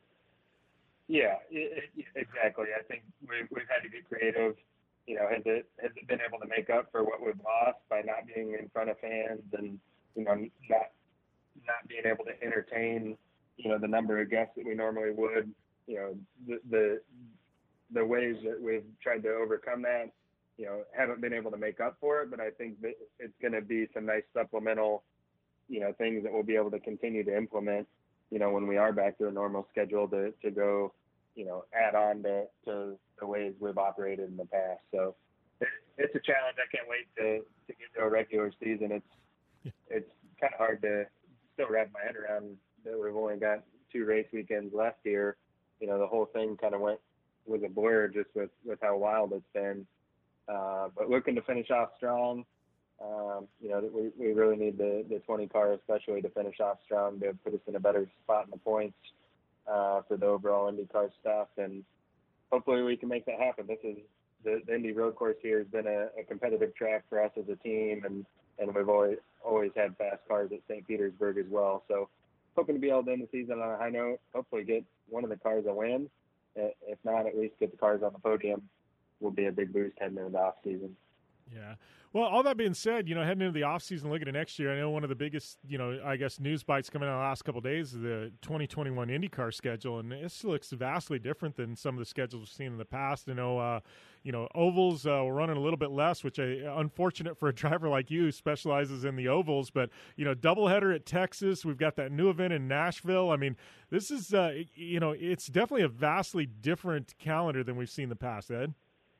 Yeah, it, it, exactly. I think we've, we've had to get creative. You know, has it has it been able to make up for what we've lost by not being in front of fans and, you know, not not being able to entertain, you know, the number of guests that we normally would. You know, the the, the ways that we've tried to overcome that, you know, haven't been able to make up for it. But I think that it's going to be some nice supplemental, you know, things that we'll be able to continue to implement, you know, when we are back to a normal schedule to, to go, you know, add on to, to the ways we've operated in the past. So it, it's a challenge. I can't wait to, to get to a regular season. It's, yeah. it's kind of hard to still wrap my head around that we've only got two race weekends left here. You know, the whole thing kind of went, was a blur just with, with how wild it's been. Uh, but looking to finish off strong. Um, you know, we, we really need the, the twenty car especially to finish off strong to put us in a better spot in the points uh, for the overall IndyCar stuff. And hopefully we can make that happen. This is the, the Indy road course here has been a, a competitive track for us as a team, and, and we've always always had fast cars at Saint Petersburg as well. So hoping to be able to end the season on a high note, hopefully get one of the cars a win. If not, at least get the cars on the podium will be a big boost heading into the off season. Yeah. Well, all that being said, you know, heading into the offseason, looking at next year, I know one of the biggest, you know, I guess news bites coming out the last couple of days is the twenty twenty-one IndyCar schedule, and this looks vastly different than some of the schedules we've seen in the past. I know, uh, you know, ovals uh, we're running a little bit less, which I unfortunate for a driver like you who specializes in the ovals. But you know, doubleheader at Texas, we've got that new event in Nashville. I mean, this is, uh, you know, it's definitely a vastly different calendar than we've seen in the past, Ed.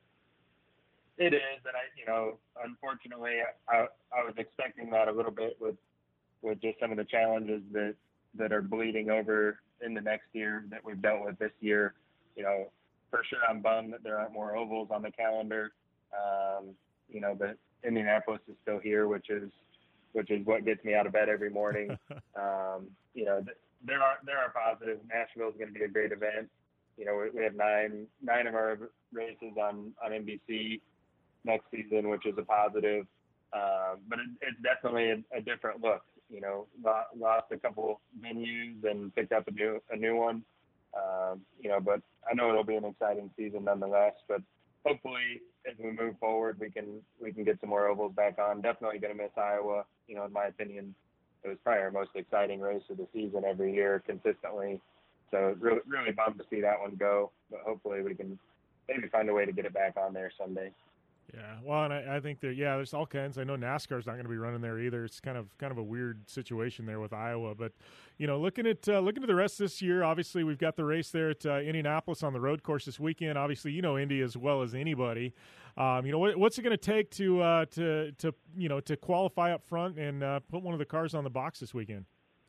It is, and I, you know, unfortunately, I, I was expecting that a little bit with, with just some of the challenges that, that are bleeding over in the next year that we've dealt with this year. You know, for sure, I'm bummed that there aren't more ovals on the calendar. Um, you know, but Indianapolis is still here, which is, which is what gets me out of bed every morning. um, you know, th- there are there are positives. Nashville is going to be a great event. You know, we, we have nine nine of our races on on N B C next season, which is a positive. Uh, but it, it's definitely a, a different look. You know, lost a couple venues and picked up a new a new one. Um, you know, but I know it'll be an exciting season nonetheless. But hopefully, as we move forward, we can we can get some more ovals back on. Definitely going to miss Iowa. You know, in my opinion, it was probably our most exciting race of the season every year consistently. So really, really bummed to see that one go. But hopefully, we can maybe find a way to get it back on there someday. Yeah, well, and I, I think that yeah, there's all kinds. I know NASCAR's not going to be running there either. It's kind of kind of a weird situation there with Iowa. But you know, looking at uh, looking at the rest of this year, obviously we've got the race there at uh, Indianapolis on the road course this weekend. Obviously, you know Indy as well as anybody. Um, you know, what, what's it going to take to uh, to to you know to qualify up front and uh, put one of the cars on the box this weekend?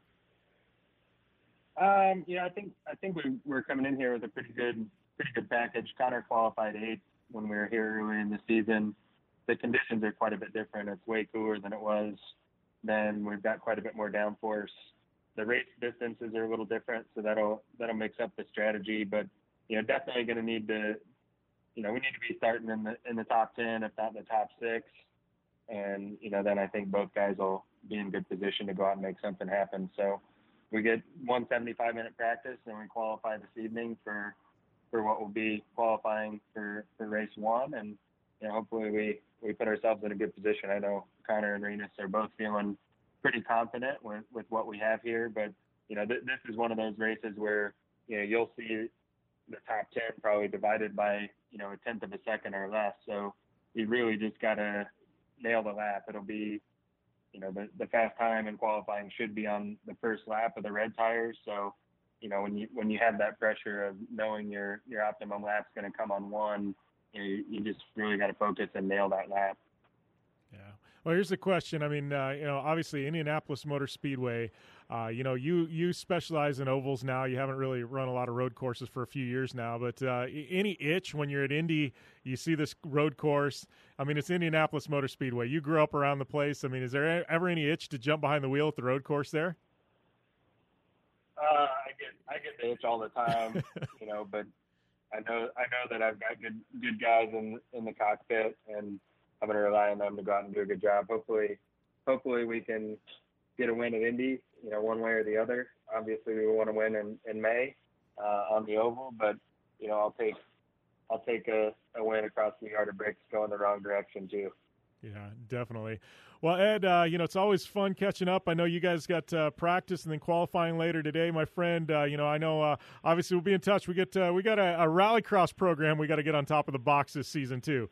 Um, yeah, I think I think we, we're coming in here with a pretty good pretty good package. Connor qualified eighth when we were here early in the season. The conditions are quite a bit different. It's way cooler than it was then. We've got quite a bit more downforce. The race distances are a little different, so that'll that'll mix up the strategy. But you know, definitely going to need to, you know, we need to be starting in the in the top ten, if not in the top six. And you know, then I think both guys will be in good position to go out and make something happen. So we get one seventy-five minute practice, and we qualify this evening for for what will be qualifying for, for race one. And, you know, hopefully we, we put ourselves in a good position. I know Connor and Renus are both feeling pretty confident with, with what we have here, but, you know, th- this is one of those races where, you know, you'll see the top ten probably divided by, you know, a tenth of a second or less. So you really just got to nail the lap. It'll be, you know, the, the fast time in qualifying should be on the first lap of the red tires. So, you know, when you when you have that pressure of knowing your your optimum lap's going to come on one, you know, you, you just really got to focus and nail that lap. Yeah. Well, here's the question. I mean, uh, you know, obviously Indianapolis Motor Speedway, Uh, you know, you you specialize in ovals now. You haven't really run a lot of road courses for a few years now, but uh, any itch when you're at Indy, you see this road course. I mean, it's Indianapolis Motor Speedway. You grew up around the place. I mean, is there ever any itch to jump behind the wheel at the road course there? Uh, I get I get the itch all the time, you know, but I know I know that I've got good good guys in in the cockpit, and I'm going to rely on them to go out and do a good job. Hopefully, hopefully we can get a win at Indy, you know, one way or the other. Obviously, we want to win in, in May uh, on the oval, but you know, I'll take I'll take a, a win across the yard of bricks going the wrong direction too. Yeah, definitely. Well, Ed, uh, you know, it's always fun catching up. I know you guys got uh, practice and then qualifying later today, my friend. Uh, you know, I know. Uh, obviously, we'll be in touch. We get uh, we got a, a rallycross program. We got to get on top of the box this season too.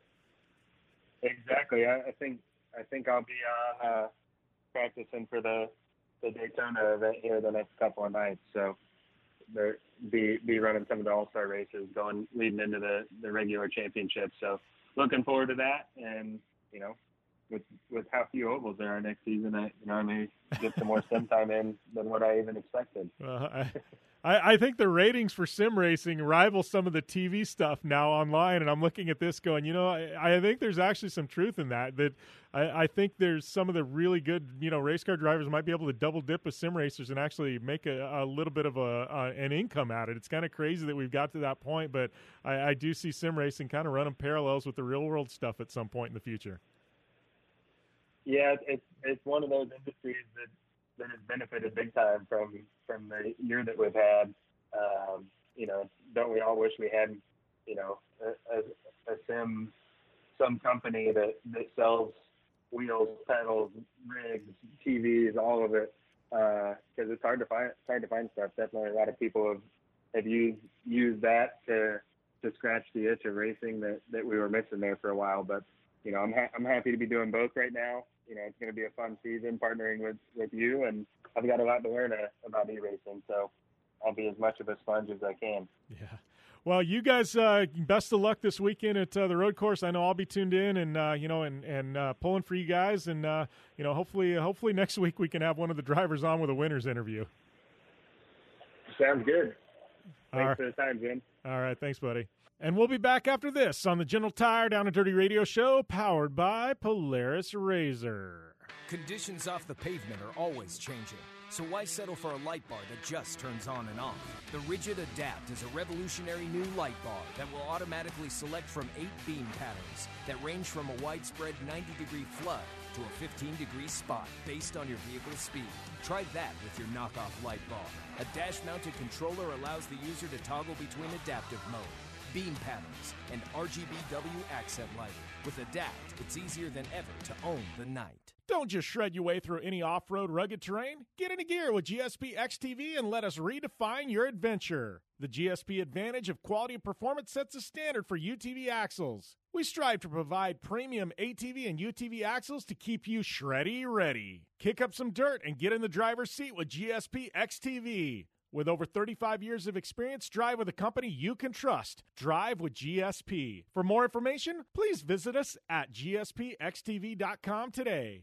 Exactly. I, I think I think I'll be on uh, practicing for the, the Daytona event here the next couple of nights. So there, be be running some of the All Star races, going leading into the, the regular championship. So looking forward to that. And you know, with with how few ovals there are next season, I you know I may get some more sim time in than what I even expected. Uh, I, I think the ratings for sim racing rival some of the T V stuff now online, and I'm looking at this going, you know, I, I think there's actually some truth in that. That I, I think there's some of the really good, you know, race car drivers might be able to double dip with sim racers and actually make a, a little bit of a uh, an income at it. It's kind of crazy that we've got to that point, but I, I do see sim racing kind of running parallels with the real world stuff at some point in the future. Yeah, it's it's one of those industries that, that has benefited big time from from the year that we've had. Um, you know, don't we all wish we had, you know, a, a, a sim some company that, that sells wheels, pedals, rigs, T Vs, all of it, because uh, it's hard to find it's hard to find stuff. Definitely, a lot of people have have used used that to to scratch the itch of racing that, that we were missing there for a while. But you know, I'm ha- I'm happy to be doing both right now. You know, it's going to be a fun season partnering with, with you, and I've got a lot to learn uh, about e-racing, so I'll be as much of a sponge as I can. Yeah. Well, you guys, uh, best of luck this weekend at uh, the road course. I know I'll be tuned in and, uh, you know, and, and uh, pulling for you guys. And, uh, you know, hopefully hopefully next week we can have one of the drivers on with a winner's interview. Sounds good. Thanks All right. for the time, Jim. All right. Thanks, buddy. And we'll be back after this on the General Tire Down and Dirty Radio Show, powered by Polaris Razor. Conditions off the pavement are always changing, so why settle for a light bar that just turns on and off? The Rigid Adapt is a revolutionary new light bar that will automatically select from eight beam patterns that range from a widespread ninety degree flood to a fifteen degree spot based on your vehicle's speed. Try that with your knockoff light bar. A dash-mounted controller allows the user to toggle between adaptive mode, beam patterns, and R G B W accent lighting. With Adapt, it's easier than ever to own the night. Don't just shred your way through any off-road rugged terrain. Get into gear with G S P X T V and let us redefine your adventure. The G S P advantage of quality and performance sets a standard for U T V axles. We strive to provide premium A T V and U T V axles to keep you shreddy ready. Kick up some dirt and get in the driver's seat with G S P X T V. With over thirty-five years of experience, drive with a company you can trust. Drive with G S P. For more information, please visit us at G S P X T V dot com today.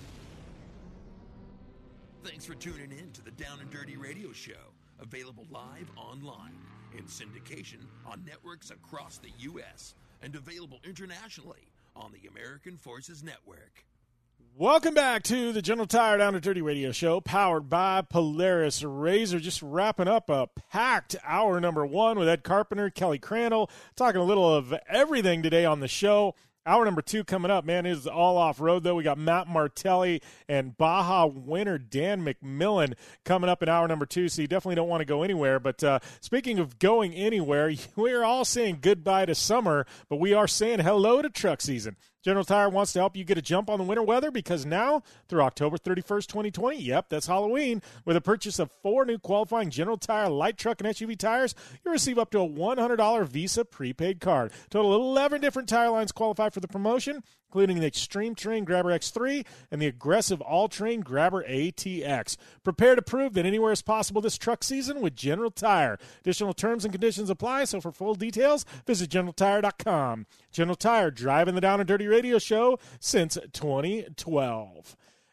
Thanks for tuning in to the Down and Dirty Radio Show, available live online, in syndication on networks across the U S, and available internationally on the American Forces Network. Welcome back to the General Tire Down and Dirty Radio Show, powered by Polaris Razor. Just wrapping up a packed hour number one with Ed Carpenter, Kelly Crandall, talking a little of everything today on the show. Hour number two coming up, man, is all off-road, though. We got Matt Martelli and Baja winner Dan McMillan coming up in hour number two, so you definitely don't want to go anywhere. But uh, speaking of going anywhere, we're all saying goodbye to summer, but we are saying hello to truck season. General Tire wants to help you get a jump on the winter weather because now, through October thirty-first, twenty twenty, yep, that's Halloween, with a purchase of four new qualifying General Tire light truck and S U V tires, you'll receive up to a one hundred dollars Visa prepaid card. Total eleven different tire lines qualify for the promotion, including the Extreme Terrain Grabber X three and the Aggressive All-Terrain Grabber A T X. Prepare to prove that anywhere is possible this truck season with General Tire. Additional terms and conditions apply, so for full details, visit general tire dot com. General Tire, driving the Down and Dirty Radio Show since twenty twelve.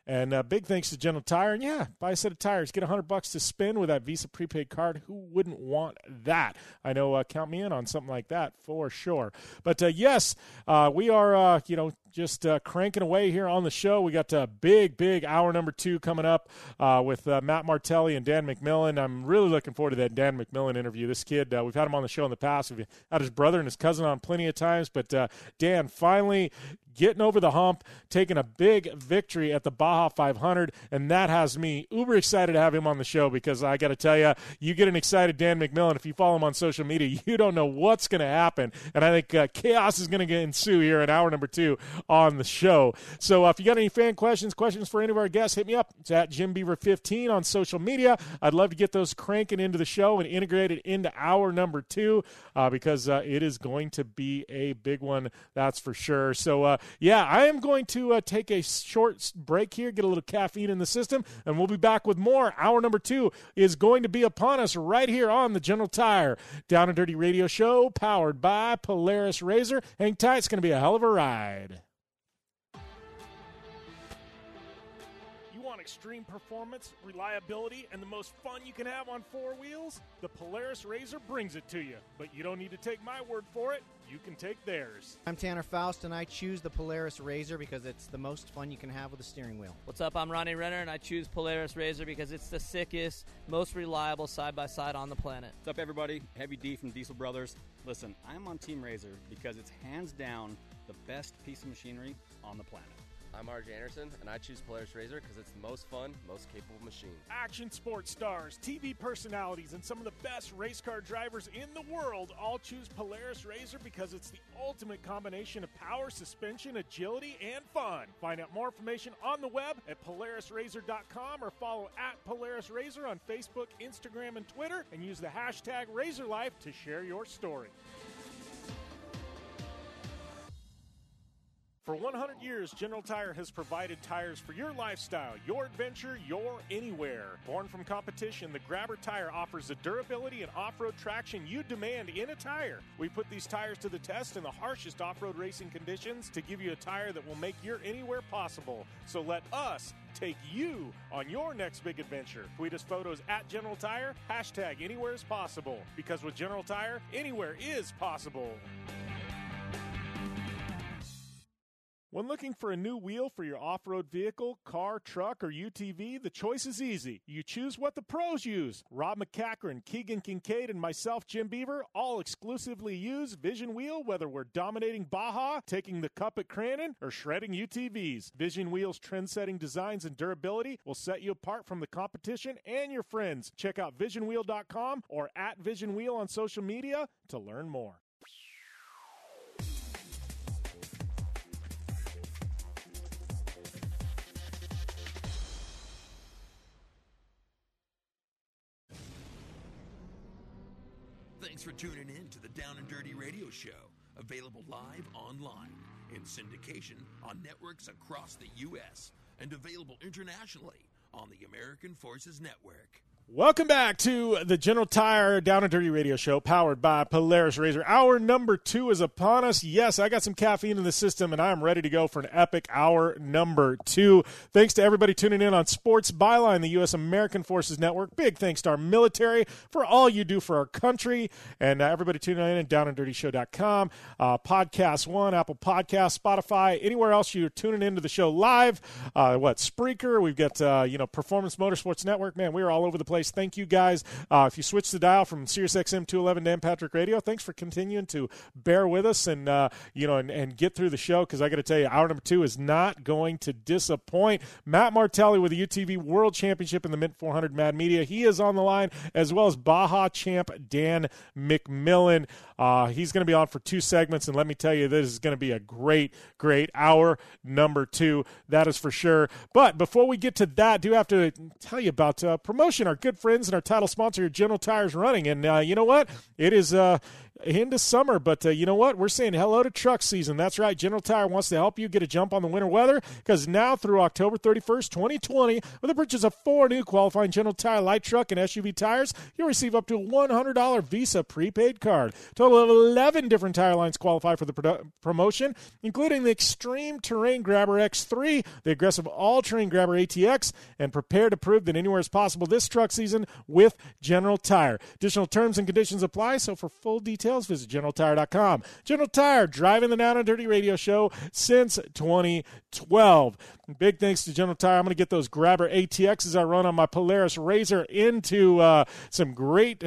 And uh, big thanks to General Tire. And, yeah, buy a set of tires. Get one hundred bucks to spend with that Visa prepaid card. Who wouldn't want that? I know, uh, count me in on something like that for sure. But, uh, yes, uh, we are, uh, you know, just uh, cranking away here on the show. We got a big, big hour number two coming up uh, with uh, Matt Martelli and Dan McMillan. I'm really looking forward to that Dan McMillan interview. This kid, uh, we've had him on the show in the past. We've had his brother and his cousin on plenty of times. But uh, Dan finally getting over the hump, taking a big victory at the Baja five hundred, and that has me uber excited to have him on the show because I got to tell you, you get an excited Dan McMillan, if you follow him on social media, you don't know what's going to happen, and I think uh, chaos is going to ensue here in hour number two on the show. So uh, if you got any fan questions, questions for any of our guests, hit me up. It's at Jim Beaver fifteen on social media. I'd love to get those cranking into the show and integrated into hour number two uh, because uh, it is going to be a big one, that's for sure. So, uh, yeah, I am going to uh, take a short break here, get a little caffeine in the system, and we'll be back with more. Hour number two is going to be upon us right here on the General Tire Down and Dirty Radio Show, powered by Polaris Razor. Hang tight, it's going to be a hell of a ride. Extreme performance, reliability, and the most fun you can have on four wheels? The Polaris Razor brings it to you. But you don't need to take my word for it. You can take theirs. I'm Tanner Faust, and I choose the Polaris Razor because it's the most fun you can have with a steering wheel. What's up? I'm Ronnie Renner, and I choose Polaris Razor because it's the sickest, most reliable side-by-side on the planet. What's up, everybody? Heavy D from Diesel Brothers. Listen, I'm on Team Razor because it's hands down the best piece of machinery on the planet. I'm R J Anderson, and I choose Polaris Razor because it's the most fun, most capable machine. Action sports stars, T V personalities, and some of the best race car drivers in the world all choose Polaris Razor because it's the ultimate combination of power, suspension, agility, and fun. Find out more information on the web at Polaris Razor dot com or follow at Polaris Razor on Facebook, Instagram, and Twitter, and use the hashtag RazorLife to share your story. For one hundred years, General Tire has provided tires for your lifestyle, your adventure, your anywhere. Born from competition, the Grabber tire offers the durability and off-road traction you demand in a tire. We put these tires to the test in the harshest off-road racing conditions to give you a tire that will make your anywhere possible. So let us take you on your next big adventure. Tweet us photos at General Tire, hashtag anywhere is possible. Because with General Tire, anywhere is possible. When looking for a new wheel for your off-road vehicle, car, truck, or U T V, the choice is easy. You choose what the pros use. Rob McCachran, Keegan Kincaid, and myself, Jim Beaver, all exclusively use Vision Wheel, whether we're dominating Baja, taking the cup at Crandon, or shredding U T Vs. Vision Wheel's trend-setting designs and durability will set you apart from the competition and your friends. Check out vision wheel dot com or at Vision Wheel on social media to learn more. Thanks for tuning in to the Down and Dirty Radio Show, available live online, in syndication on networks across the U S, and available internationally on the American Forces Network. Welcome back to the General Tire Down and Dirty Radio Show, powered by Polaris Razor. Hour number two is upon us. Yes, I got some caffeine in the system, and I'm ready to go for an epic hour number two. Thanks to everybody tuning in on Sports Byline, the U S American Forces Network. Big thanks to our military for all you do for our country, and uh, everybody tuning in at down and dirty show dot com, uh, Podcast One, Apple Podcasts, Spotify, anywhere else you're tuning into the show live. Uh, what, Spreaker? We've got, uh, you know, Performance Motorsports Network. Man, we're all over the place. Thank you, guys. Uh, if you switch the dial from Sirius X M two eleven Dan Patrick Radio, thanks for continuing to bear with us and uh, you know and, and get through the show, because I got to tell you, hour number two is not going to disappoint. Matt Martelli with the U T V World Championship in the Mint four hundred Mad Media. He is on the line, as well as Baja champ Dan McMillan. Uh, he's going to be on for two segments, and let me tell you, this is going to be a great, great hour number two. That is for sure. But before we get to that, I do have to tell you about uh, promotion. Our good friends and our title sponsor, General Tire's running. And uh, you know what? It is uh, into summer. But uh, you know what? We're saying hello to truck season. That's right. General Tire wants to help you get a jump on the winter weather, because now through October thirty-first, twenty twenty, with the purchase of four new qualifying General Tire light truck and S U V tires, you'll receive up to a one hundred dollars Visa prepaid card. Total of eleven different tire lines qualify for the produ- promotion, including the Extreme Terrain Grabber X three, the aggressive All-Terrain Grabber A T X, and prepare to prove that anywhere is possible this truck season with General Tire. Additional terms and conditions apply, so for full details, visit general tire dot com. General Tire, driving the Down and Dirty Radio Show since twenty twelve. Big thanks to General Tire. I'm going to get those Grabber A T Xs I run on my Polaris Razor into uh, some great,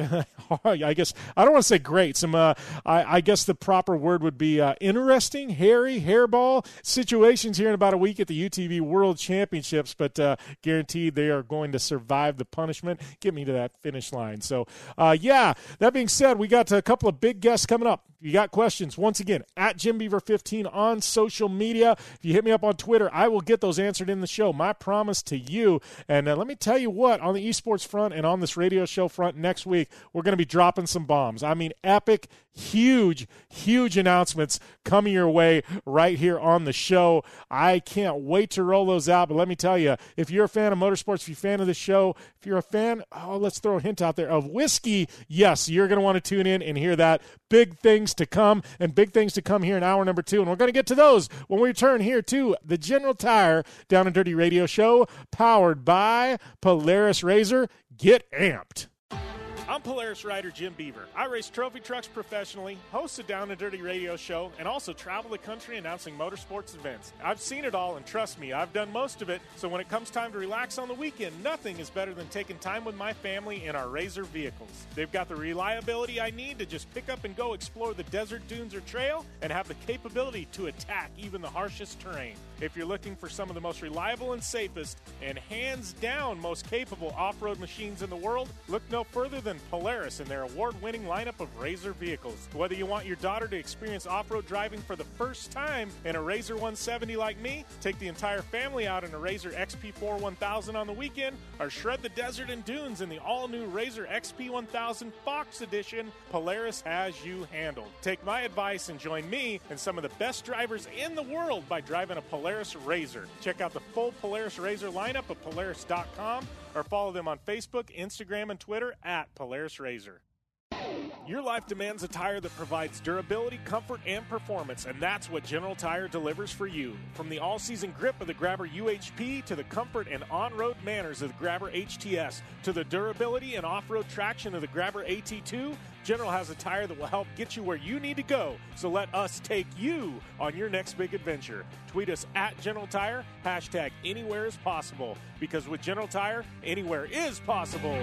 I guess, I don't want to say great, some, uh, I, I guess the proper word would be uh, interesting, hairy, hairball situations here in about a week at the U T V World Championships, but uh, guaranteed they are going to survive the punishment, get me to that finish line. So, uh, yeah, that being said, we got a couple of big guests coming up. If you got questions, once again, at Jim Beaver fifteen on social media. If you hit me up on Twitter, I will get those answered in the show. My promise to you. And uh, let me tell you what, on the esports front and on this radio show front next week, we're going to be dropping some bombs. I mean, epic, huge, huge announcements coming your way right here on the show. I can't wait to roll those out. But let me tell you, if you're a fan of motorsports, if you're a fan of the show, if you're a fan, oh, let's throw a hint out there, of whiskey, yes, you're going to want to tune in and hear that. Big things to come, and big things to come here in hour number two. And we're going to get to those when we return here to the General Tire Down and Dirty Radio Show, powered by Polaris Razor. Get amped. I'm Polaris rider Jim Beaver. I race trophy trucks professionally, host a Down and Dirty radio show, and also travel the country announcing motorsports events. I've seen it all, and trust me, I've done most of it, so when it comes time to relax on the weekend, nothing is better than taking time with my family in our Razor vehicles. They've got the reliability I need to just pick up and go explore the desert, dunes, or trail, and have the capability to attack even the harshest terrain. If you're looking for some of the most reliable and safest, and hands down most capable off-road machines in the world, look no further than Polaris and their award-winning lineup of Razor vehicles. Whether you want your daughter to experience off-road driving for the first time in a Razor one seventy like me, take the entire family out in a Razor X P four one thousand on the weekend, or shred the desert and dunes in the all-new Razor X P one thousand Fox Edition, Polaris has you handled. Take my advice and join me and some of the best drivers in the world by driving a Polaris Razor. Check out the full Polaris Razor lineup at Polaris dot com, or follow them on Facebook, Instagram, and Twitter at Polaris Razor. Your life demands a tire that provides durability, comfort, and performance, and that's what General Tire delivers for you. From the all-season grip of the Grabber U H P to the comfort and on-road manners of the Grabber H T S to the durability and off-road traction of the Grabber A T two, General has a tire that will help get you where you need to go. So let us take you on your next big adventure. Tweet us at General Tire, hashtag anywhere is possible, because with General Tire, anywhere is possible.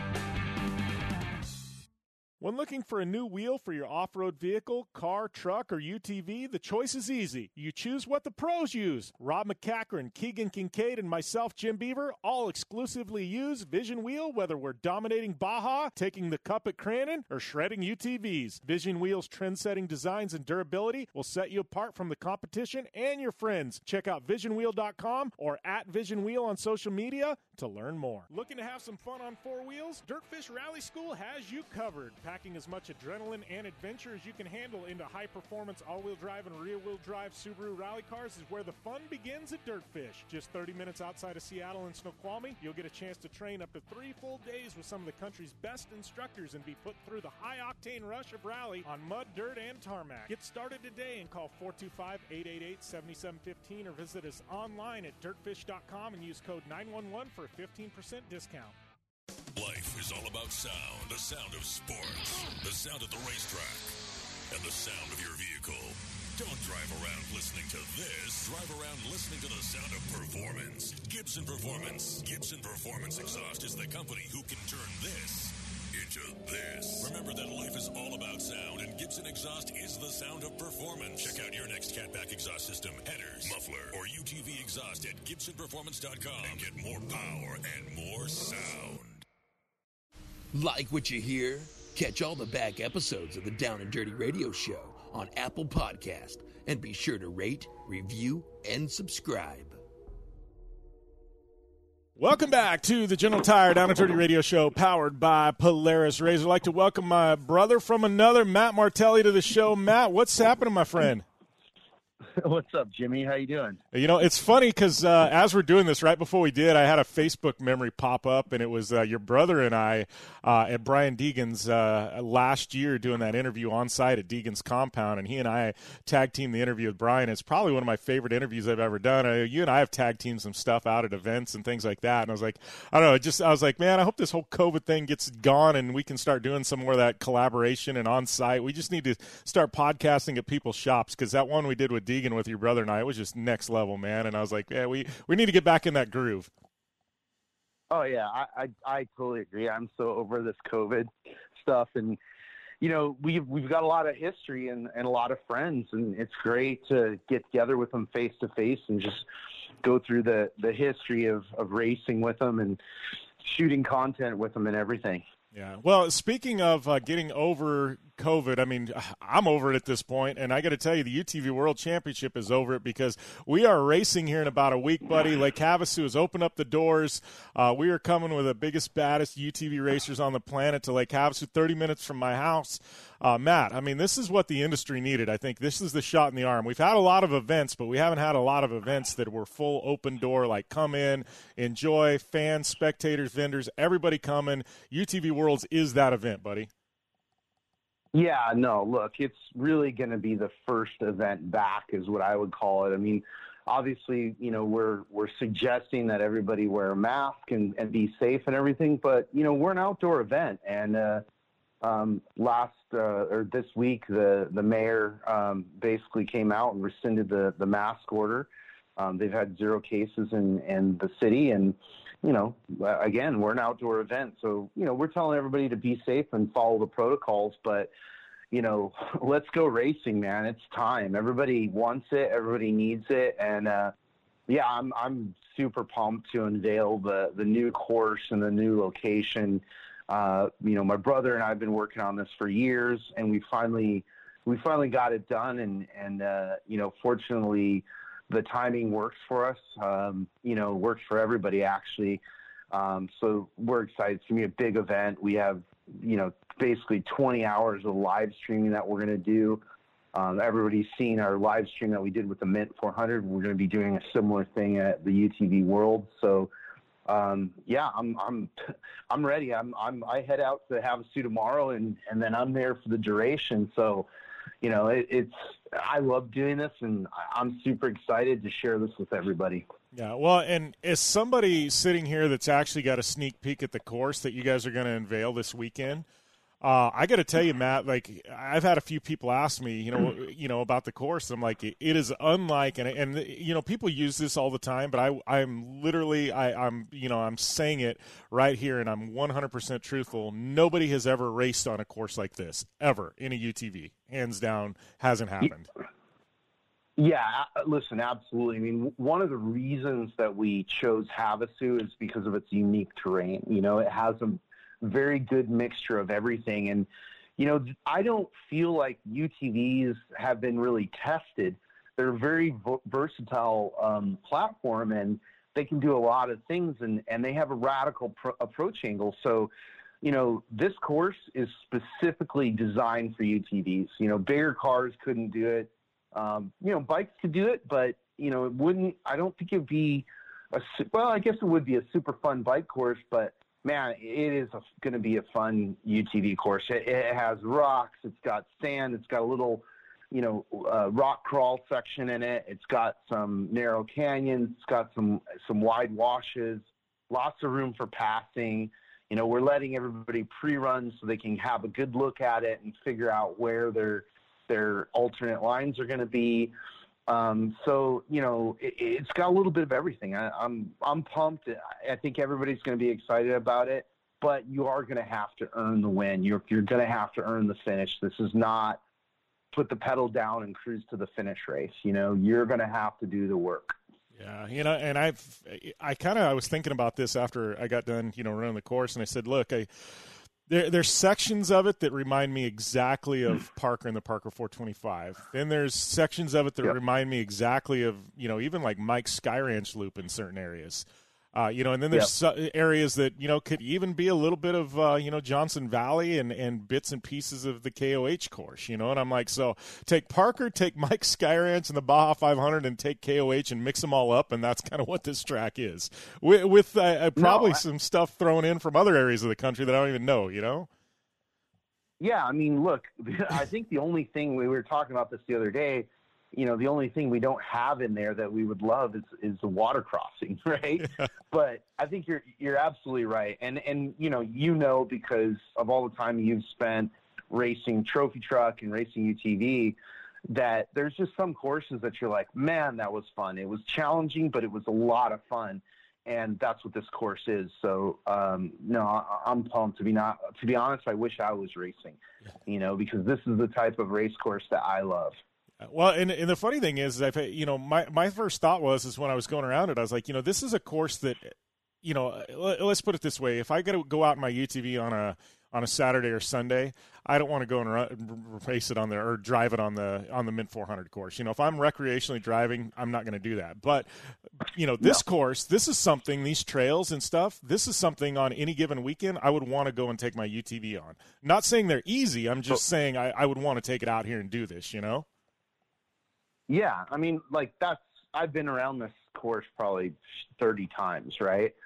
When looking for a new wheel for your off-road vehicle, car, truck, or U T V, the choice is easy. You choose what the pros use. Rob McCachran, Keegan Kincaid, and myself, Jim Beaver, all exclusively use Vision Wheel, whether we're dominating Baja, taking the cup at Crandon, or shredding U T Vs. Vision Wheel's trend-setting designs and durability will set you apart from the competition and your friends. Check out vision wheel dot com or at Vision Wheel on social media to learn more. Looking to have some fun on four wheels? Dirtfish Rally School has you covered. Packing as much adrenaline and adventure as you can handle into high-performance all-wheel drive and rear-wheel drive Subaru rally cars is where the fun begins at Dirtfish. Just thirty minutes outside of Seattle and Snoqualmie, you'll get a chance to train up to three full days with some of the country's best instructors and be put through the high-octane rush of rally on mud, dirt, and tarmac. Get started today and call four two five, eight eight eight, seven seven one five or visit us online at dirtfish dot com and use code nine one one for a fifteen percent discount. Life is all about sound, the sound of sports, the sound at the racetrack, and the sound of your vehicle. Don't drive around listening to this. Drive around listening to the sound of performance. Gibson Performance. Gibson Performance Exhaust is the company who can turn this into this. Remember that life is all about sound, and Gibson Exhaust is the sound of performance. Check out your next catback exhaust system, headers, muffler, or U T V exhaust at gibson performance dot com and get more power and more sound. Like what you hear? Catch all the back episodes of the Down and Dirty Radio Show on Apple Podcast, and be sure to rate, review, and subscribe. Welcome back to the General Tire Down and Dirty Radio Show, powered by Polaris Razor. I'd like to welcome my brother from another, Matt Martelli, to the show. Matt, what's happening, my friend? What's up, Jimmy? How you doing? You know, it's funny because uh, as we're doing this, right before we did, I had a Facebook memory pop up, and it was uh, your brother and I uh, at Brian Deegan's uh, last year doing that interview on site at Deegan's compound, and he and I tag teamed the interview with Brian. It's probably one of my favorite interviews I've ever done. Uh, you and I have tag teamed some stuff out at events and things like that, and I was like, I don't know, just I was like, man, I hope this whole COVID thing gets gone and we can start doing some more of that collaboration and on site. We just need to start podcasting at people's shops, because that one we did with Deegan with your brother and I, it was just next level, man. And I was like, yeah, we, we need to get back in that groove. Oh yeah, I, I I totally agree. I'm so over this COVID stuff, and you know we've we've got a lot of history and, and a lot of friends, and it's great to get together with them face to face and just go through the, the history of, of racing with them and shooting content with them and everything. Yeah. Well, speaking of uh, getting over COVID, I mean, I'm over it at this point, and I got to tell you, the U T V World Championship is over it, because we are racing here in about a week, buddy. Lake Havasu has opened up the doors. Uh, we are coming with the biggest, baddest U T V racers on the planet to Lake Havasu, thirty minutes from my house. Uh, Matt, I mean, this is what the industry needed. I think this is the shot in the arm. We've had a lot of events, but we haven't had a lot of events that were full open door, like come in, enjoy, fans, spectators, vendors, everybody coming. U T V Worlds is that event, buddy. Yeah, no, look, it's really going to be the first event back is what I would call it. I mean, obviously, you know, we're we're suggesting that everybody wear a mask and, and be safe and everything, but, you know, we're an outdoor event. And uh, um, last uh, or this week, the, the mayor um, basically came out and rescinded the, the mask order. Um, they've had zero cases in, in the city, and you know, again, we're an outdoor event. So, you know, we're telling everybody to be safe and follow the protocols, but, you know, let's go racing, man. It's time. Everybody wants it. Everybody needs it. And, uh, yeah, I'm, I'm super pumped to unveil the, the new course and the new location. Uh, you know, my brother and I have been working on this for years, and we finally, we finally got it done. And, and, uh, you know, fortunately, the timing works for us, um, you know, works for everybody actually. Um, so we're excited. It's going to be a big event. We have, you know, basically twenty hours of live streaming that we're going to do. Um, everybody's seen our live stream that we did with the Mint four hundred. We're going to be doing a similar thing at the U T V World. So, um, yeah, I'm, I'm, I'm ready. I'm, I'm, I head out to Havasu tomorrow, and, and then I'm there for the duration. So, you know, it, it's, I love doing this, and I'm super excited to share this with everybody. Yeah, well, and as somebody sitting here that's actually got a sneak peek at the course that you guys are going to unveil this weekend, uh, I got to tell you, Matt, like I've had a few people ask me, you know, you know about the course. I'm like, it is unlike, and and you know, people use this all the time, but I I'm literally I I'm you know I'm saying it right here, and I'm one hundred percent truthful. Nobody has ever raced on a course like this ever in a U T V, hands down, hasn't happened. Yeah, listen, absolutely. I mean, one of the reasons that we chose Havasu is because of its unique terrain. You know, it has a very good mixture of everything. And, you know, I don't feel like U T Vs have been really tested. They're a very v- versatile um, platform, and they can do a lot of things, and, and they have a radical pro- approach angle. So, you know, this course is specifically designed for U T Vs. You know, bigger cars couldn't do it. Um, you know, bikes could do it, but, you know, it wouldn't, I don't think it would be, a, well, I guess it would be a super fun bike course, but, man, it is going to be a fun U T V course. It, it has rocks, it's got sand, it's got a little, you know, uh, rock crawl section in it. It's got some narrow canyons, it's got some, some wide washes, lots of room for passing. You know, we're letting everybody pre-run so they can have a good look at it and figure out where their their alternate lines are going to be. Um, so, you know, it, it's got a little bit of everything. I, I'm I'm pumped. I think everybody's going to be excited about it, but you are going to have to earn the win. You're you're going to have to earn the finish. This is not put the pedal down and cruise to the finish race. You know, you're going to have to do the work. Yeah, you know, and I've I kind of I was thinking about this after I got done, you know, running the course, and I said, look, I. There, there's sections of it that remind me exactly of Parker and the Parker four twenty-five. Then there's sections of it that yep. remind me exactly of, you know, even like Mike's Sky Ranch loop in certain areas. Uh, you know, and then there's yep. su- areas that, you know, could even be a little bit of, uh, you know, Johnson Valley and, and bits and pieces of the K O H course, you know, and I'm like, so take Parker, take Mike Skyranch and the Baja five hundred and take K O H and mix them all up, and that's kind of what this track is, with, with uh, probably no, I- some stuff thrown in from other areas of the country that I don't even know, you know? Yeah, I mean, look, I think the only thing, we were talking about this the other day, you know, the only thing we don't have in there that we would love is, is the water crossing, right? Yeah. But I think you're you're absolutely right. And, and, you know, you know, because of all the time you've spent racing trophy truck and racing U T V, that there's just some courses that you're like, man, that was fun. It was challenging, but it was a lot of fun. And that's what this course is. So, um, no, I, I'm pumped. To be not to be honest, I wish I was racing, you know, because this is the type of race course that I love. Well, and, and the funny thing is, I've, you know, my, my first thought was, is when I was going around it, I was like, you know, this is a course that, you know, let's put it this way. If I got to go out in my U T V on a, on a Saturday or Sunday, I don't want to go and run, race it on the, or drive it on the, on the Mint four hundred course. You know, if I'm recreationally driving, I'm not going to do that. But, you know, this no. course, this is something, these trails and stuff, this is something on any given weekend I would want to go and take my U T V on. Not saying they're easy. I'm just so, saying I, I would want to take it out here and do this, you know? Yeah, I mean, like that's, I've been around this course probably thirty times, right?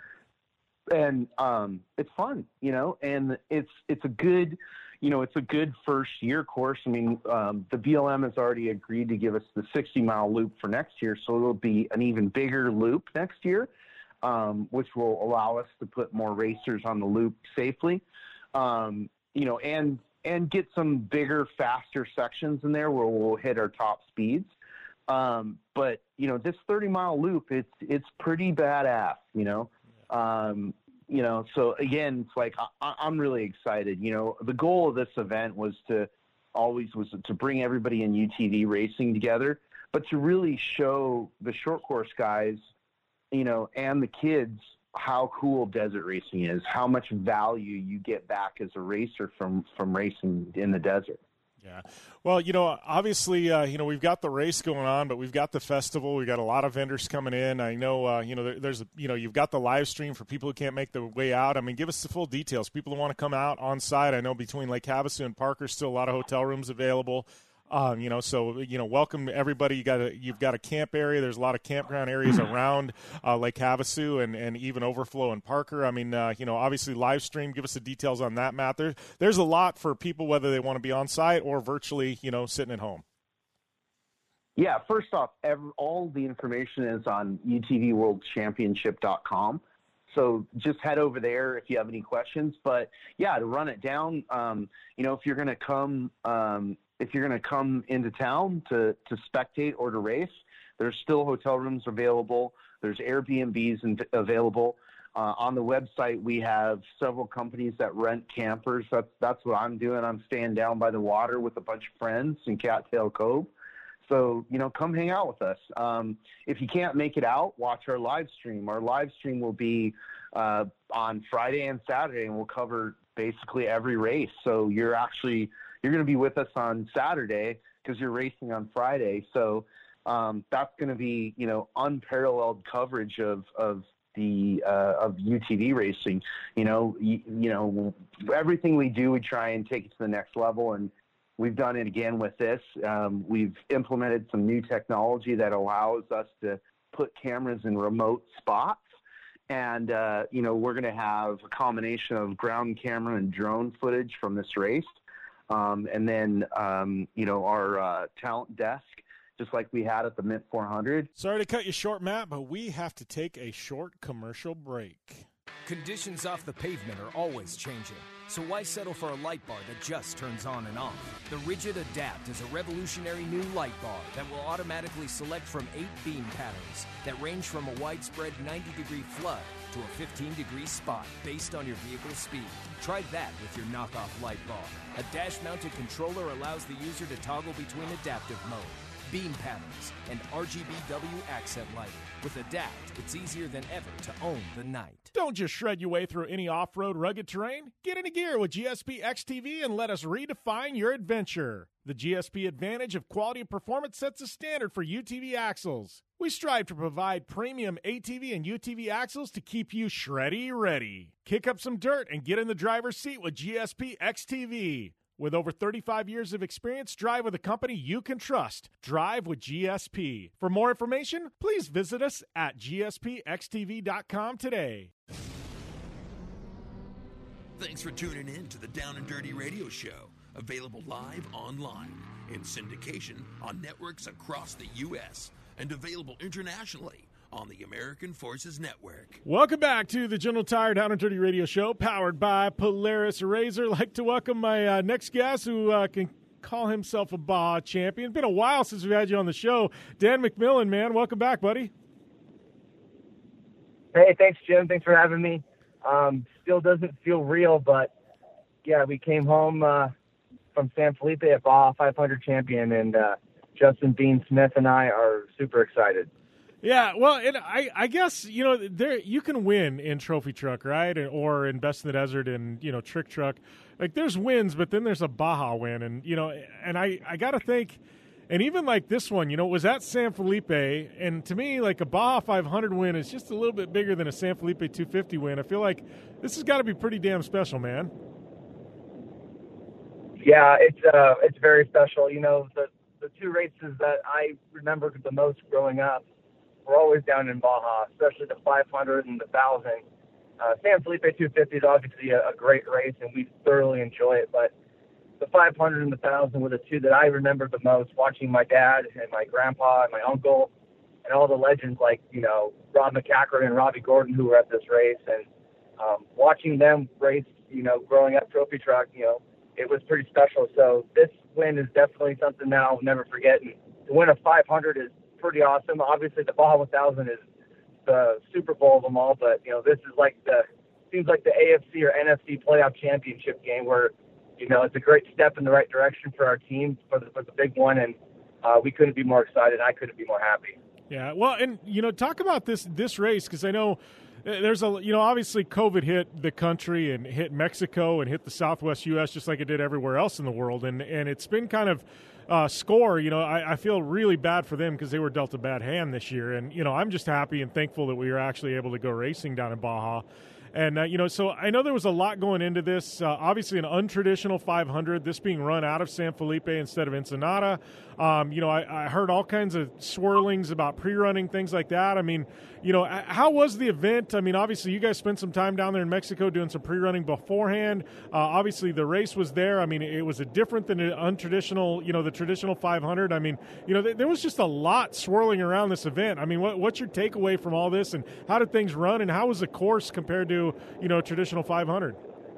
And um, it's fun, you know, and it's it's a good, you know, it's a good first year course. I mean, um, the B L M has already agreed to give us the sixty mile loop for next year, so it'll be an even bigger loop next year, um, which will allow us to put more racers on the loop safely, um, you know, and and get some bigger, faster sections in there where we'll hit our top speeds. Um, but you know, this thirty mile loop, it's, it's pretty badass, you know? Um, you know, so again, it's like, I, I'm really excited. You know, the goal of this event was to always was to bring everybody in U T V racing together, but to really show the short course guys, you know, and the kids how cool desert racing is, how much value you get back as a racer from, from racing in the desert. Yeah. Well, you know, obviously, uh, you know, we've got the race going on, but we've got the festival. We've got a lot of vendors coming in. I know, uh, you know, there, there's, you know, you've got the live stream for people who can't make the way out. I mean, give us the full details. People who want to come out on site. I know between Lake Havasu and Parker, still a lot of hotel rooms available. Um, you know, so, you know, welcome everybody. You got a, you've got a camp area. There's a lot of campground areas around uh, Lake Havasu and, and even Overflow and Parker. I mean, uh, you know, obviously live stream. Give us the details on that, Matt. There, there's a lot for people, whether they want to be on site or virtually, you know, sitting at home. Yeah, first off, every, all the information is on U T V world championship dot com. So just head over there if you have any questions. But, yeah, to run it down, um, you know, if you're going to come um, – if you're going to come into town to, to spectate or to race, there's still hotel rooms available. There's Airbnbs in, available. Uh, on the website, we have several companies that rent campers. That's, that's what I'm doing. I'm staying down by the water with a bunch of friends in Cattail Cove. So, you know, come hang out with us. Um, if you can't make it out, watch our live stream. Our live stream will be uh, on Friday and Saturday, and we'll cover basically every race. So you're actually – you're going to be with us on Saturday because you're racing on Friday. So um, that's going to be, you know, unparalleled coverage of, of the, uh, of U T V racing. You know, you, you know, everything we do, we try and take it to the next level. And we've done it again with this. Um, we've implemented some new technology that allows us to put cameras in remote spots. And, uh, you know, we're going to have a combination of ground camera and drone footage from this race. Um, and then, um, you know, our uh, talent desk, just like we had at the Mint four hundred. Sorry to cut you short, Matt, but we have to take a short commercial break. Conditions off the pavement are always changing, so why settle for a light bar that just turns on and off? The Rigid Adapt is a revolutionary new light bar that will automatically select from eight beam patterns that range from a widespread ninety degree flood to a fifteen degree spot based on your vehicle's speed. Try that with your knockoff light bar. A dash-mounted controller allows the user to toggle between adaptive mode, beam patterns, and R G B W accent lighting. With Adapt, it's easier than ever to own the night. Don't just shred your way through any off-road rugged terrain. Get into gear with G S P X T V and let us redefine your adventure. The G S P advantage of quality and performance sets a standard for U T V axles. We strive to provide premium A T V and U T V axles to keep you shreddy ready. Kick up some dirt and get in the driver's seat with G S P X T V. With over thirty-five years of experience, drive with a company you can trust. Drive with G S P. For more information, please visit us at G S P X T V dot com today. Thanks for tuning in to the Down and Dirty Radio Show, available live online, in syndication on networks across the U S, and available internationally on the American Forces Network. Welcome back to the General Tire Down and Dirty Radio Show, powered by Polaris Razor. I'd like to welcome my uh, next guest, who uh, can call himself a Baja champion. It's been a while since we've had you on the show. Dan McMillan, man, welcome back, buddy. Hey, thanks, Jim. Thanks for having me. Um, still doesn't feel real, but yeah, we came home uh, from San Felipe a Baja five hundred champion, and uh, Justin Bean Smith and I are super excited. Yeah, well, and I, I guess, you know, there you can win in Trophy Truck, right, or in Best in the Desert and, you know, Trick Truck. Like, there's wins, but then there's a Baja win, and, you know, and I, I got to think, and even like this one, you know, it was at San Felipe, and to me, like, a Baja five hundred win is just a little bit bigger than a San Felipe two fifty win. I feel like this has got to be pretty damn special, man. Yeah, it's uh, it's very special. You know, the, the two races that I remembered the most growing up, we're always down in Baja, especially the five hundred and the one thousand. Uh, San Felipe two fifty is obviously a, a great race, and we thoroughly enjoy it. But the five hundred and the one thousand were the two that I remember the most, watching my dad and my grandpa and my uncle and all the legends like, you know, Rob McCackern and Robbie Gordon who were at this race. And um, watching them race, you know, growing up Trophy Truck, you know, it was pretty special. So this win is definitely something that I'll never forget. And to win a five hundred is pretty awesome. Obviously, the Baja one thousand is the Super Bowl of them all, but you know, this is like the seems like the A F C or N F C playoff championship game, where you know it's a great step in the right direction for our team for the, for the big one, and uh, we couldn't be more excited. I couldn't be more happy. Yeah, well, and you know, talk about this this race, because I know there's a you know obviously COVID hit the country and hit Mexico and hit the Southwest U S just like it did everywhere else in the world, and and it's been kind of Uh, score, you know, I, I feel really bad for them because they were dealt a bad hand this year. And, you know, I'm just happy and thankful that we were actually able to go racing down in Baja. And, uh, you know, so I know there was a lot going into this. Uh, obviously, an untraditional five hundred, this being run out of San Felipe instead of Ensenada. Um, you know, I, I heard all kinds of swirlings about pre-running, things like that. I mean, you know, how was the event? I mean, obviously, you guys spent some time down there in Mexico doing some pre-running beforehand. Uh, obviously, the race was there. I mean, it was a different than an untraditional, you know, the traditional five hundred. I mean, you know, th- there was just a lot swirling around this event. I mean, what, what's your takeaway from all this, and how did things run, and how was the course compared to, you know, traditional five hundred?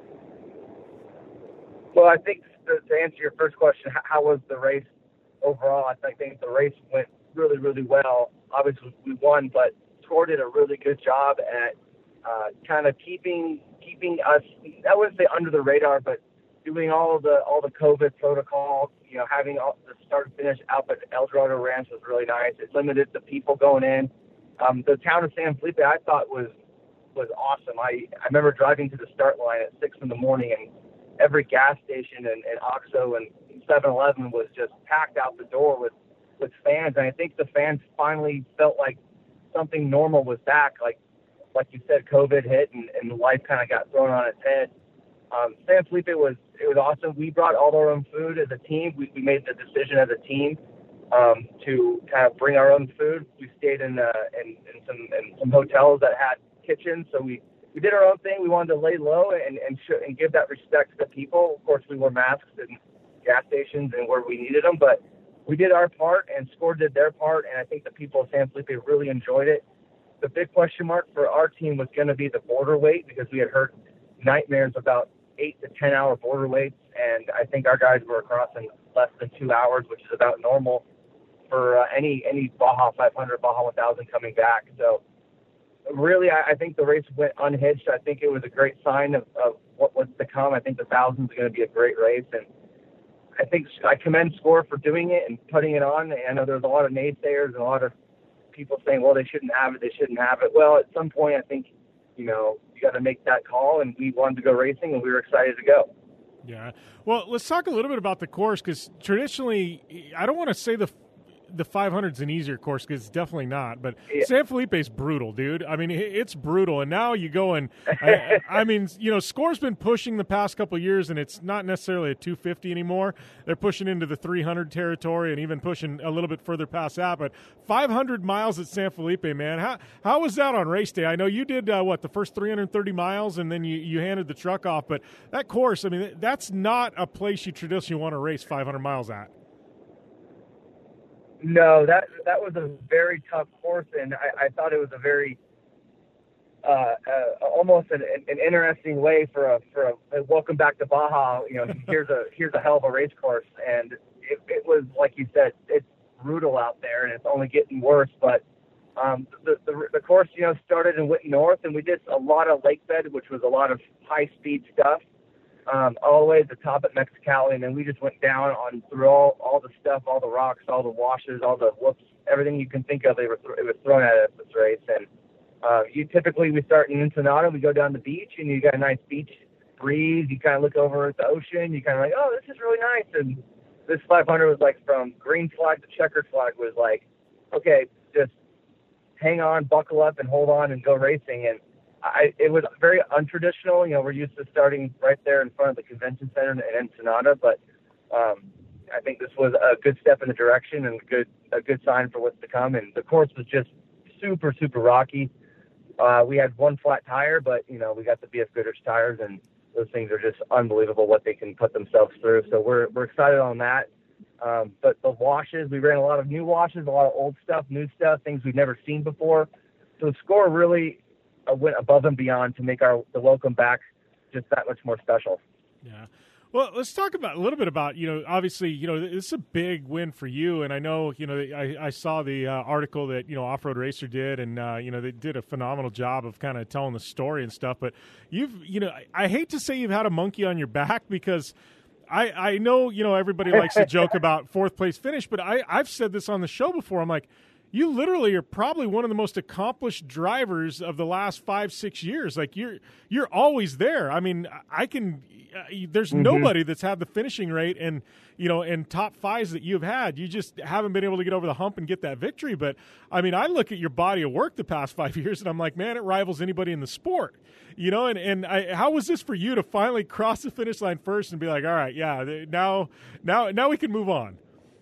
Well, I think to, to answer your first question, how was the race overall? I think the race went really, really well. Obviously, we won, but Score did a really good job at uh, kind of keeping keeping us, I wouldn't say under the radar, but doing all of the all the COVID protocols. You know, having all the start and finish out at El Dorado Ranch was really nice. It limited the people going in. Um, the town of San Felipe, I thought was was awesome. I, I remember driving to the start line at six in the morning, and every gas station and, and OXXO and seven eleven was just packed out the door with, with fans. And I think the fans finally felt like something normal was back. Like, like you said, COVID hit and, and life kind of got thrown on its head. Um, San Felipe was, it was awesome. We brought all our own food as a team. We, we made the decision as a team um, to kind of bring our own food. We stayed in, uh, in, in some, in some hotels that had kitchens. So we, we did our own thing. We wanted to lay low and, and, sh- and give that respect to the people. Of course, we wore masks in gas stations and where we needed them, but we did our part and Score did their part. And I think the people of San Felipe really enjoyed it. The big question mark for our team was going to be the border wait, because we had heard nightmares about eight to ten hour border waits. And I think our guys were across in less than two hours, which is about normal for uh, any, any Baja five hundred, Baja one thousand coming back. So really, I, I think the race went unhitched. I think it was a great sign of, of what was to come. I think the thousand is going to be a great race. And I think I commend Score for doing it and putting it on. I know there's a lot of naysayers and a lot of people saying, well, they shouldn't have it, they shouldn't have it. Well, at some point, I think, you know, you got to make that call, and we wanted to go racing, and we were excited to go. Yeah. Well, let's talk a little bit about the course, because traditionally, I don't want to say the the five hundred is an easier course, because it's definitely not. But yeah. San Felipe's brutal, dude. I mean, it's brutal. And now you go and, I, I mean, you know, Score's been pushing the past couple of years, and it's not necessarily a two fifty anymore. They're pushing into the three hundred territory and even pushing a little bit further past that. But five hundred miles at San Felipe, man. How how was that on race day? I know you did, uh, what, the first three hundred thirty miles, and then you, you handed the truck off. But that course, I mean, that's not a place you traditionally want to race five hundred miles at. No, that that was a very tough course, and I, I thought it was a very uh, uh, almost an, an interesting way for a for a, a welcome back to Baja. You know, here's a here's a hell of a race course, and it, it was like you said, it's brutal out there, and it's only getting worse. But um, the, the the course, you know, started and went north, and we did a lot of lake bed, which was a lot of high speed stuff. Um, all the way at the top at Mexicali, and then we just went down on through all, all the stuff, all the rocks, all the washes, all the whoops, everything you can think of. They were th- it was thrown at us this race, and uh, you typically we start in Ensenada, we go down the beach, and you got a nice beach breeze. You kind of look over at the ocean, you kind of like, oh, this is really nice. And this five hundred was like from green flag to checkered flag was like, okay, just hang on, buckle up, and hold on, and go racing. And I, it was very untraditional. You know, we're used to starting right there in front of the convention center in Ensenada, but um, I think this was a good step in the direction and a good a good sign for what's to come. And the course was just super, super rocky. Uh, we had one flat tire, but, you know, we got the B F Goodrich tires, and those things are just unbelievable what they can put themselves through. So we're we're excited on that. Um, but the washes, we ran a lot of new washes, a lot of old stuff, new stuff, things we've never seen before. So the Score really went above and beyond to make our the welcome back just that much more special. Yeah. Well, let's talk about a little bit about, you know, obviously, you know, this is a big win for you. And I know, you know, I, I saw the uh, article that, you know, Off-Road Racer did, and, uh, you know, they did a phenomenal job of kind of telling the story and stuff. But you've, you know, I, I hate to say you've had a monkey on your back, because I, I know, you know, everybody likes to joke about fourth place finish, but I, I've said this on the show before. I'm like, you literally are probably one of the most accomplished drivers of the last five, six years. Like you're, you're always there. I mean, I can. Uh, there's mm-hmm. nobody that's had the finishing rate and you know and top fives that you've had. You just haven't been able to get over the hump and get that victory. But I mean, I look at your body of work the past five years, and I'm like, man, it rivals anybody in the sport. You know, and and I, how was this for you to finally cross the finish line first and be like, all right, yeah, now, now, now we can move on.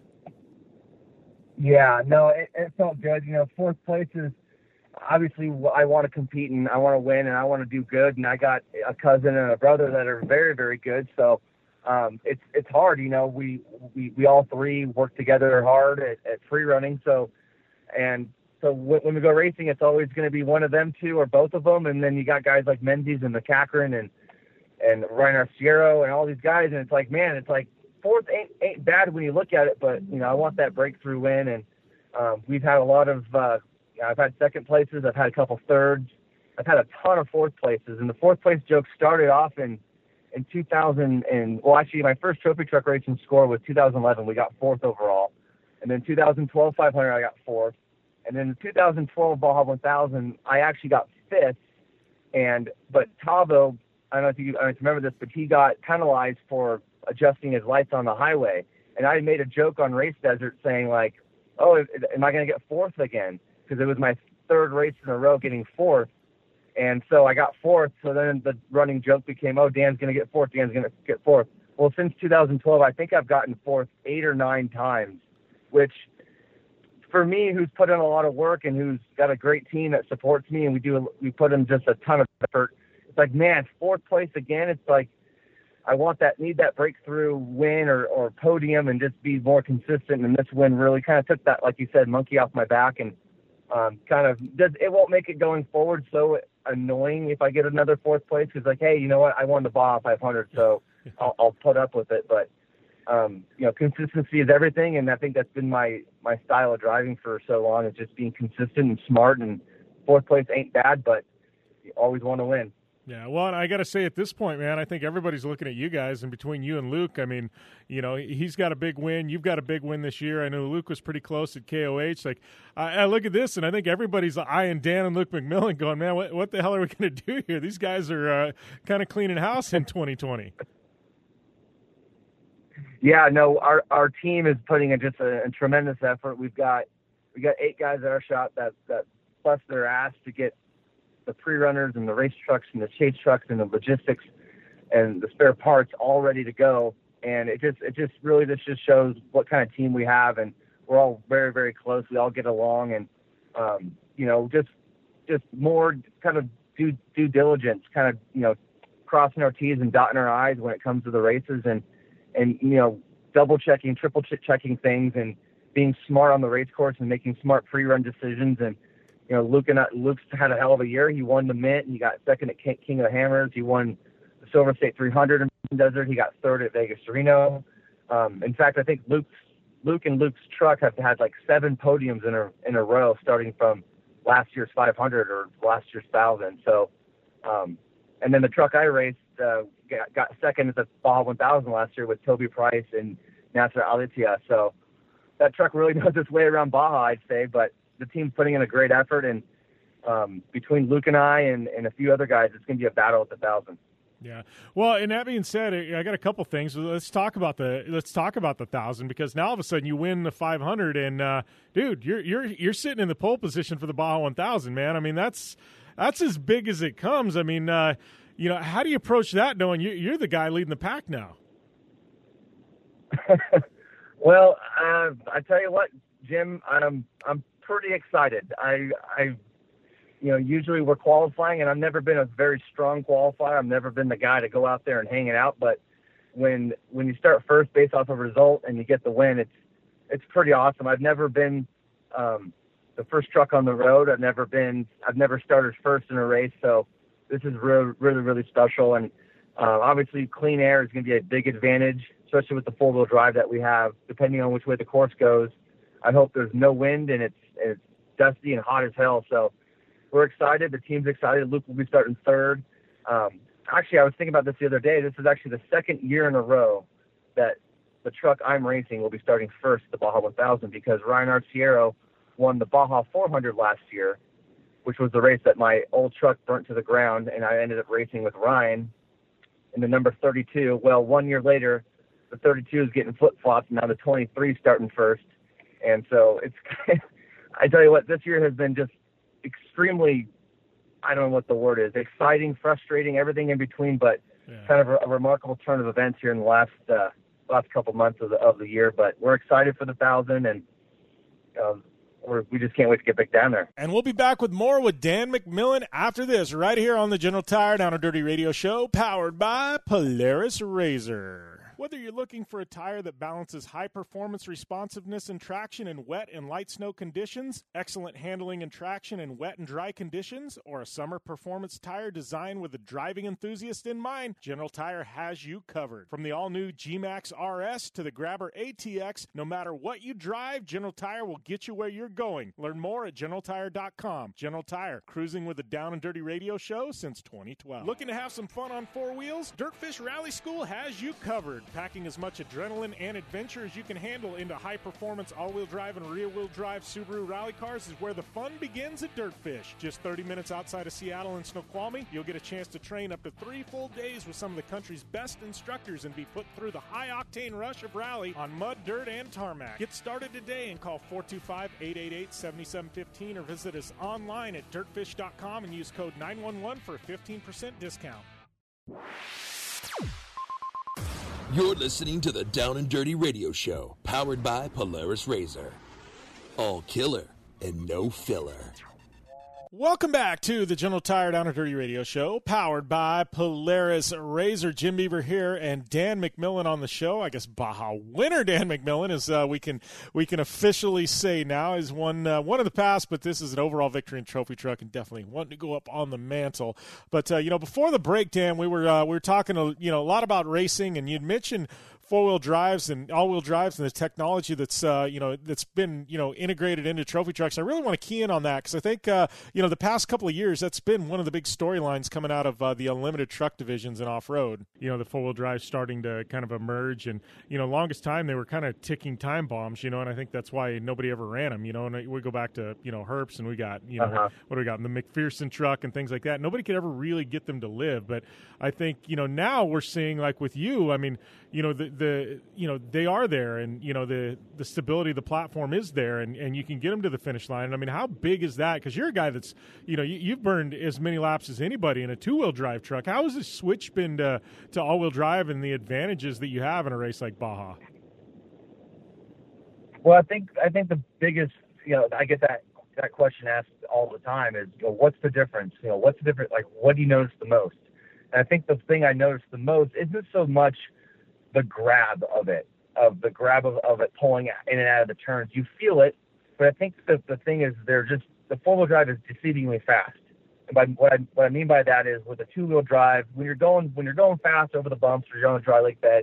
Yeah, no, it, it felt good. You know, fourth place is obviously I want to compete and I want to win and I want to do good. And I got a cousin and a brother that are very, very good. So um, it's it's hard. You know, we, we, we all three work together hard at, at free running. So and so when, when we go racing, it's always going to be one of them two or both of them. And then you got guys like Menzies and McCachran and and Ryan Arciero and all these guys. And it's like, man, it's like, fourth ain't, ain't bad when you look at it, but, you know, I want that breakthrough win. And um, we've had a lot of, uh, I've had second places. I've had a couple thirds. I've had a ton of fourth places. And the fourth place joke started off in, in two thousand. And, well, actually, my first trophy truck racing score was two thousand eleven. We got fourth overall. And then two thousand twelve five hundred, I got fourth. And then two thousand twelve Baja one thousand, I actually got fifth. And, but Tavo, I don't know if you, I don't remember this, but he got penalized for adjusting his lights on the highway. And I made a joke on Race Desert saying like, oh, am I going to get fourth again? Because it was my third race in a row getting fourth. And so I got fourth. So then the running joke became, oh, Dan's going to get fourth. Dan's going to get fourth. Well, since two thousand twelve, I think I've gotten fourth eight or nine times, which for me, who's put in a lot of work and who's got a great team that supports me, and we do, we put in just a ton of effort. It's like, man, fourth place again. It's like, I want that, need that breakthrough win or, or podium and just be more consistent. And this win really kind of took that, like you said, monkey off my back, and um, kind of does, it won't make it going forward so annoying if I get another fourth place. Cause like, hey, you know what? I won the Baja five hundred, so I'll, I'll put up with it. But um, you know, consistency is everything. And I think that's been my, my style of driving for so long, is just being consistent and smart, and fourth place ain't bad, but you always want to win. Yeah, well, and I got to say at this point, man, I think everybody's looking at you guys, and between you and Luke, I mean, you know, he's got a big win. You've got a big win this year. I know Luke was pretty close at K O H. Like, I, I look at this, and I think everybody's eyeing Dan and Luke McMillan going, man, what, what the hell are we going to do here? These guys are uh, kind of cleaning house in twenty twenty. Yeah, no, our our team is putting in just a, a tremendous effort. We've got we got eight guys at our shop that that bust their ass to get the pre-runners and the race trucks and the chase trucks and the logistics and the spare parts all ready to go. And it just, it just really, this just shows what kind of team we have. And we're all very, very close. We all get along, and, um, you know, just, just more kind of due, due diligence, kind of, you know, crossing our T's and dotting our I's when it comes to the races, and, and, you know, double checking, triple checking things, and being smart on the race course and making smart pre-run decisions. And, you know, Luke and I, Luke's had a hell of a year. He won the Mint, and he got second at King of the Hammers. He won the Silver State three hundred in Desert. He got third at Vegas to Reno. Um, in fact, I think Luke's, Luke and Luke's truck have had like seven podiums in a in a row, starting from last year's five hundred or last year's one thousand. So, um, and then the truck I raced uh, got, got second at the Baja one thousand last year with Toby Price and Nasser Alitia. So that truck really knows its way around Baja, I'd say, but the team's putting in a great effort, and um, between Luke and I and, and a few other guys, it's going to be a battle at the thousand. Yeah. Well, and that being said, I got a couple things. Let's talk about the let's talk about the thousand, because now all of a sudden you win the five hundred, and uh, dude, you're you're you're sitting in the pole position for the Baja one thousand, man. I mean, that's that's as big as it comes. I mean, uh, you know, how do you approach that, knowing you, you're the guy leading the pack now? Well, uh, I tell you what, Jim, I'm I'm pretty excited. I, I, you know, usually we're qualifying, and I've never been a very strong qualifier. I've never been the guy to go out there and hang it out. But when when you start first based off a result and you get the win, it's it's pretty awesome. I've never been um, the first truck on the road. I've never been. I've never started first in a race. So this is really, really, really special. And uh, obviously, clean air is going to be a big advantage, especially with the four-wheel drive that we have. Depending on which way the course goes, I hope there's no wind and it's it's dusty and hot as hell. So we're excited. The team's excited. Luke will be starting third. Um, actually, I was thinking about this the other day. This is actually the second year in a row that the truck I'm racing will be starting first at the Baja one thousand, because Ryan Arciero won the Baja four hundred last year, which was the race that my old truck burnt to the ground, and I ended up racing with Ryan in the number thirty-two. Well, one year later, the thirty-two is getting flip-flops, and now the twenty-three starting first. And so it's, I tell you what, this year has been just extremely, I don't know what the word is, exciting, frustrating, everything in between, but yeah. kind of a, a remarkable turn of events here in the last uh, last couple months of the of the year. But we're excited for the thousand, and um, we're, we just can't wait to get back down there. And we'll be back with more with Dan McMillan after this, right here on the General Tire Down and Dirty Radio Show, powered by Polaris Razor. Whether you're looking for a tire that balances high-performance responsiveness and traction in wet and light snow conditions, excellent handling and traction in wet and dry conditions, or a summer performance tire designed with a driving enthusiast in mind, General Tire has you covered. From the all-new G-Max R S to the Grabber A T X, no matter what you drive, General Tire will get you where you're going. Learn more at general tire dot com. General Tire, cruising with the Down and Dirty Radio Show since twenty twelve. Looking to have some fun on four wheels? Dirtfish Rally School has you covered. Packing as much adrenaline and adventure as you can handle into high-performance all-wheel drive and rear-wheel drive Subaru rally cars is where the fun begins at Dirtfish. Just thirty minutes outside of Seattle in Snoqualmie, you'll get a chance to train up to three full days with some of the country's best instructors and be put through the high-octane rush of rally on mud, dirt, and tarmac. Get started today and call four two five, eight eight eight, seven seven one five or visit us online at dirtfish dot com and use code nine one one for a fifteen percent discount. You're listening to the Down and Dirty Radio Show, powered by Polaris Razor. All killer and no filler. Welcome back to the General Tire Down and Dirty Radio Show, powered by Polaris Razor. Jim Beaver here, and Dan McMillan on the show. I guess Baja winner Dan McMillan, is uh, we can we can officially say now, is one uh, one of the past, but this is an overall victory and trophy truck, and definitely wanting to go up on the mantle. But uh, you know, before the break, Dan, we were uh, we were talking a, you know a lot about racing, and you'd mentioned four-wheel drives and all-wheel drives and the technology that's uh, you know that's been you know integrated into trophy trucks. I really want to key in on that because I think uh, you know the past couple of years that's been one of the big storylines coming out of uh, the unlimited truck divisions in off-road. You know, the four-wheel drive starting to kind of emerge, and you know, longest time they were kind of ticking time bombs. You know, and I think that's why nobody ever ran them. You know, and we go back to you know Herps, and we got you know Uh-huh. what do we got the McPherson truck and things like that. Nobody could ever really get them to live, but I think you know now we're seeing like with you. I mean, you know the the you know they are there, and you know the the stability of the platform is there, and, and you can get them to the finish line. And I mean, how big is that? Because you're a guy that's you know you, you've burned as many laps as anybody in a two wheel drive truck. How has this switch been to to all wheel drive and the advantages that you have in a race like Baja? Well, I think I think the biggest, you know, I get that that question asked all the time is, you know, what's the difference? You know, what's the difference? Like, what do you notice the most? And I think the thing I noticed the most isn't so much the grab of it, of the grab of, of it pulling in and out of the turns. You feel it, but I think the the thing is they're just the four wheel drive is deceivingly fast. And by what I what I mean by that is with a two wheel drive, when you're going when you're going fast over the bumps or you're on a dry lake bed,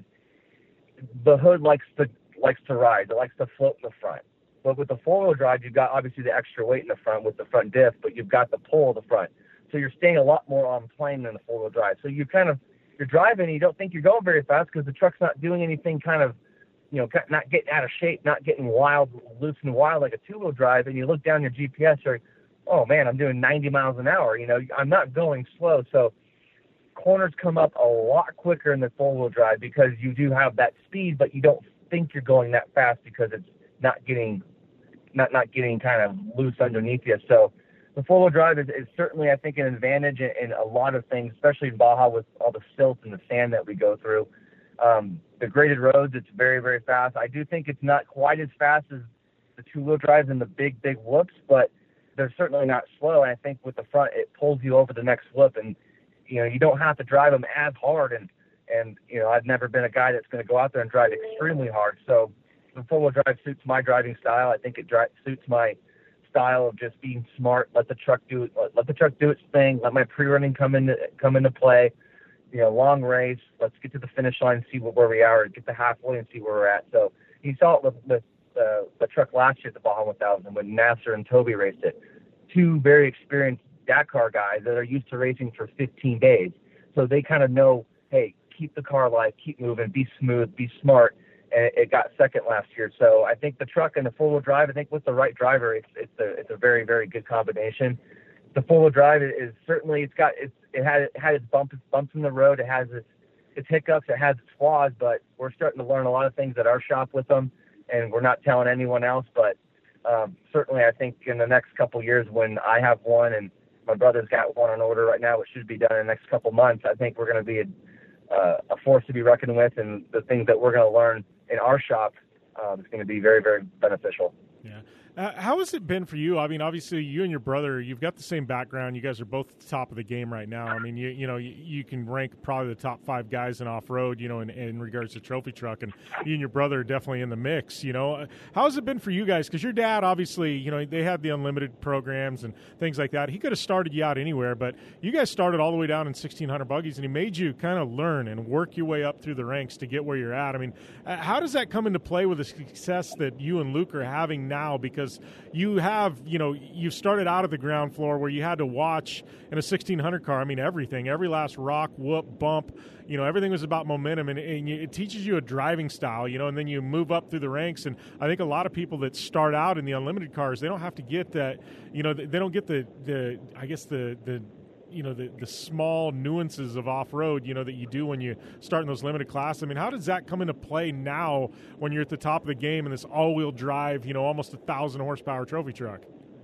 the hood likes to likes to ride. It likes to float in the front. But with the four-wheel drive, you've got obviously the extra weight in the front with the front diff, but you've got the pull of the front. So you're staying a lot more on plane than the four-wheel drive. So you kind of, you're driving and you don't think you're going very fast because the truck's not doing anything kind of, you know, not getting out of shape, not getting wild, loose and wild like a two-wheel drive. And you look down your G P S, you're like, oh man, I'm doing ninety miles an hour. You know, I'm not going slow. So corners come up a lot quicker in the four-wheel drive because you do have that speed, but you don't think you're going that fast because it's not getting not not getting kind of loose underneath you. So the four-wheel drive is, is certainly, I think, an advantage in, in a lot of things, especially in Baja with all the silt and the sand that we go through. Um, the graded roads, it's very, very fast. I do think it's not quite as fast as the two-wheel drives and the big, big whoops, but they're certainly not slow. And I think with the front, it pulls you over the next whoop, and you know you don't have to drive them as hard. And And, you know, I've never been a guy that's going to go out there and drive extremely hard. So the four-wheel drive suits my driving style. I think it dri- suits my style of just being smart, let the truck do it, let the truck do its thing, let my pre-running come into come into play. You know, long race, let's get to the finish line and see what, where we are, get to halfway and see where we're at. So you saw it with, with uh, the truck last year at the Baja one thousand when Nasser and Toby raced it. Two very experienced Dakar guys that are used to racing for fifteen days. So they kind of know, hey, keep the car alive, keep moving, be smooth, be smart, and it got second last year. So I think the truck and the four-wheel drive, I think with the right driver, it's it's a it's a very very good combination. The four-wheel drive is certainly it's got it's it had it had its bumps its bumps in the road, it has its its hiccups, it has its flaws, but we're starting to learn a lot of things at our shop with them, and we're not telling anyone else. But um, certainly, I think in the next couple of years, when I have one and my brother's got one on order right now, which should be done in the next couple of months, I think we're going to be a Uh, a force to be reckoned with, and the things that we're going to learn in our shop um, is going to be very, very beneficial. Yeah. Uh, how has it been for you? I mean, obviously, you and your brother, you've got the same background. You guys are both at the top of the game right now. I mean, you you know, you, you can rank probably the top five guys in off-road, you know, in, in regards to trophy truck, and you and your brother are definitely in the mix, you know. How has it been for you guys? Because your dad, obviously, you know, they had the unlimited programs and things like that. He could have started you out anywhere, but you guys started all the way down in sixteen hundred buggies, and he made you kind of learn and work your way up through the ranks to get where you're at. I mean, how does that come into play with the success that you and Luke are having now? Because you have, you know, you started out at the ground floor where you had to watch in a sixteen hundred car. I mean, everything, every last rock, whoop, bump, you know, everything was about momentum, and, and it teaches you a driving style, you know, and then you move up through the ranks. And I think a lot of people that start out in the unlimited cars, they don't have to get that, you know, they don't get the, the I guess, the, the, you know, the, the small nuances of off-road, you know, that you do when you start in those limited classes. I mean, how does that come into play now when you're at the top of the game in this all-wheel drive, you know, almost a thousand horsepower trophy truck?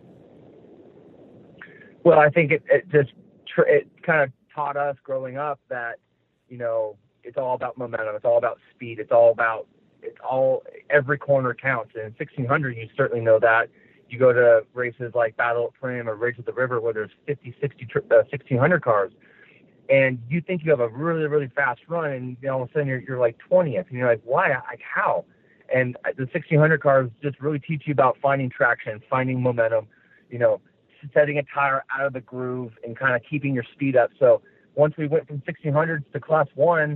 Well, I think it, it just tr- it kind of taught us growing up that, you know, it's all about momentum. It's all about speed. It's all about, it's all, every corner counts. And in sixteen hundred, you certainly know that. You go to races like Battle at Primm or Rage of the River where there's fifty, sixty, uh, sixteen hundred cars, and you think you have a really, really fast run, and you know, all of a sudden you're, you're like twentieth, and you're like, why? Like, how? And the sixteen hundred cars just really teach you about finding traction, finding momentum, you know, setting a tire out of the groove and kind of keeping your speed up. So once we went from sixteen hundreds to class one,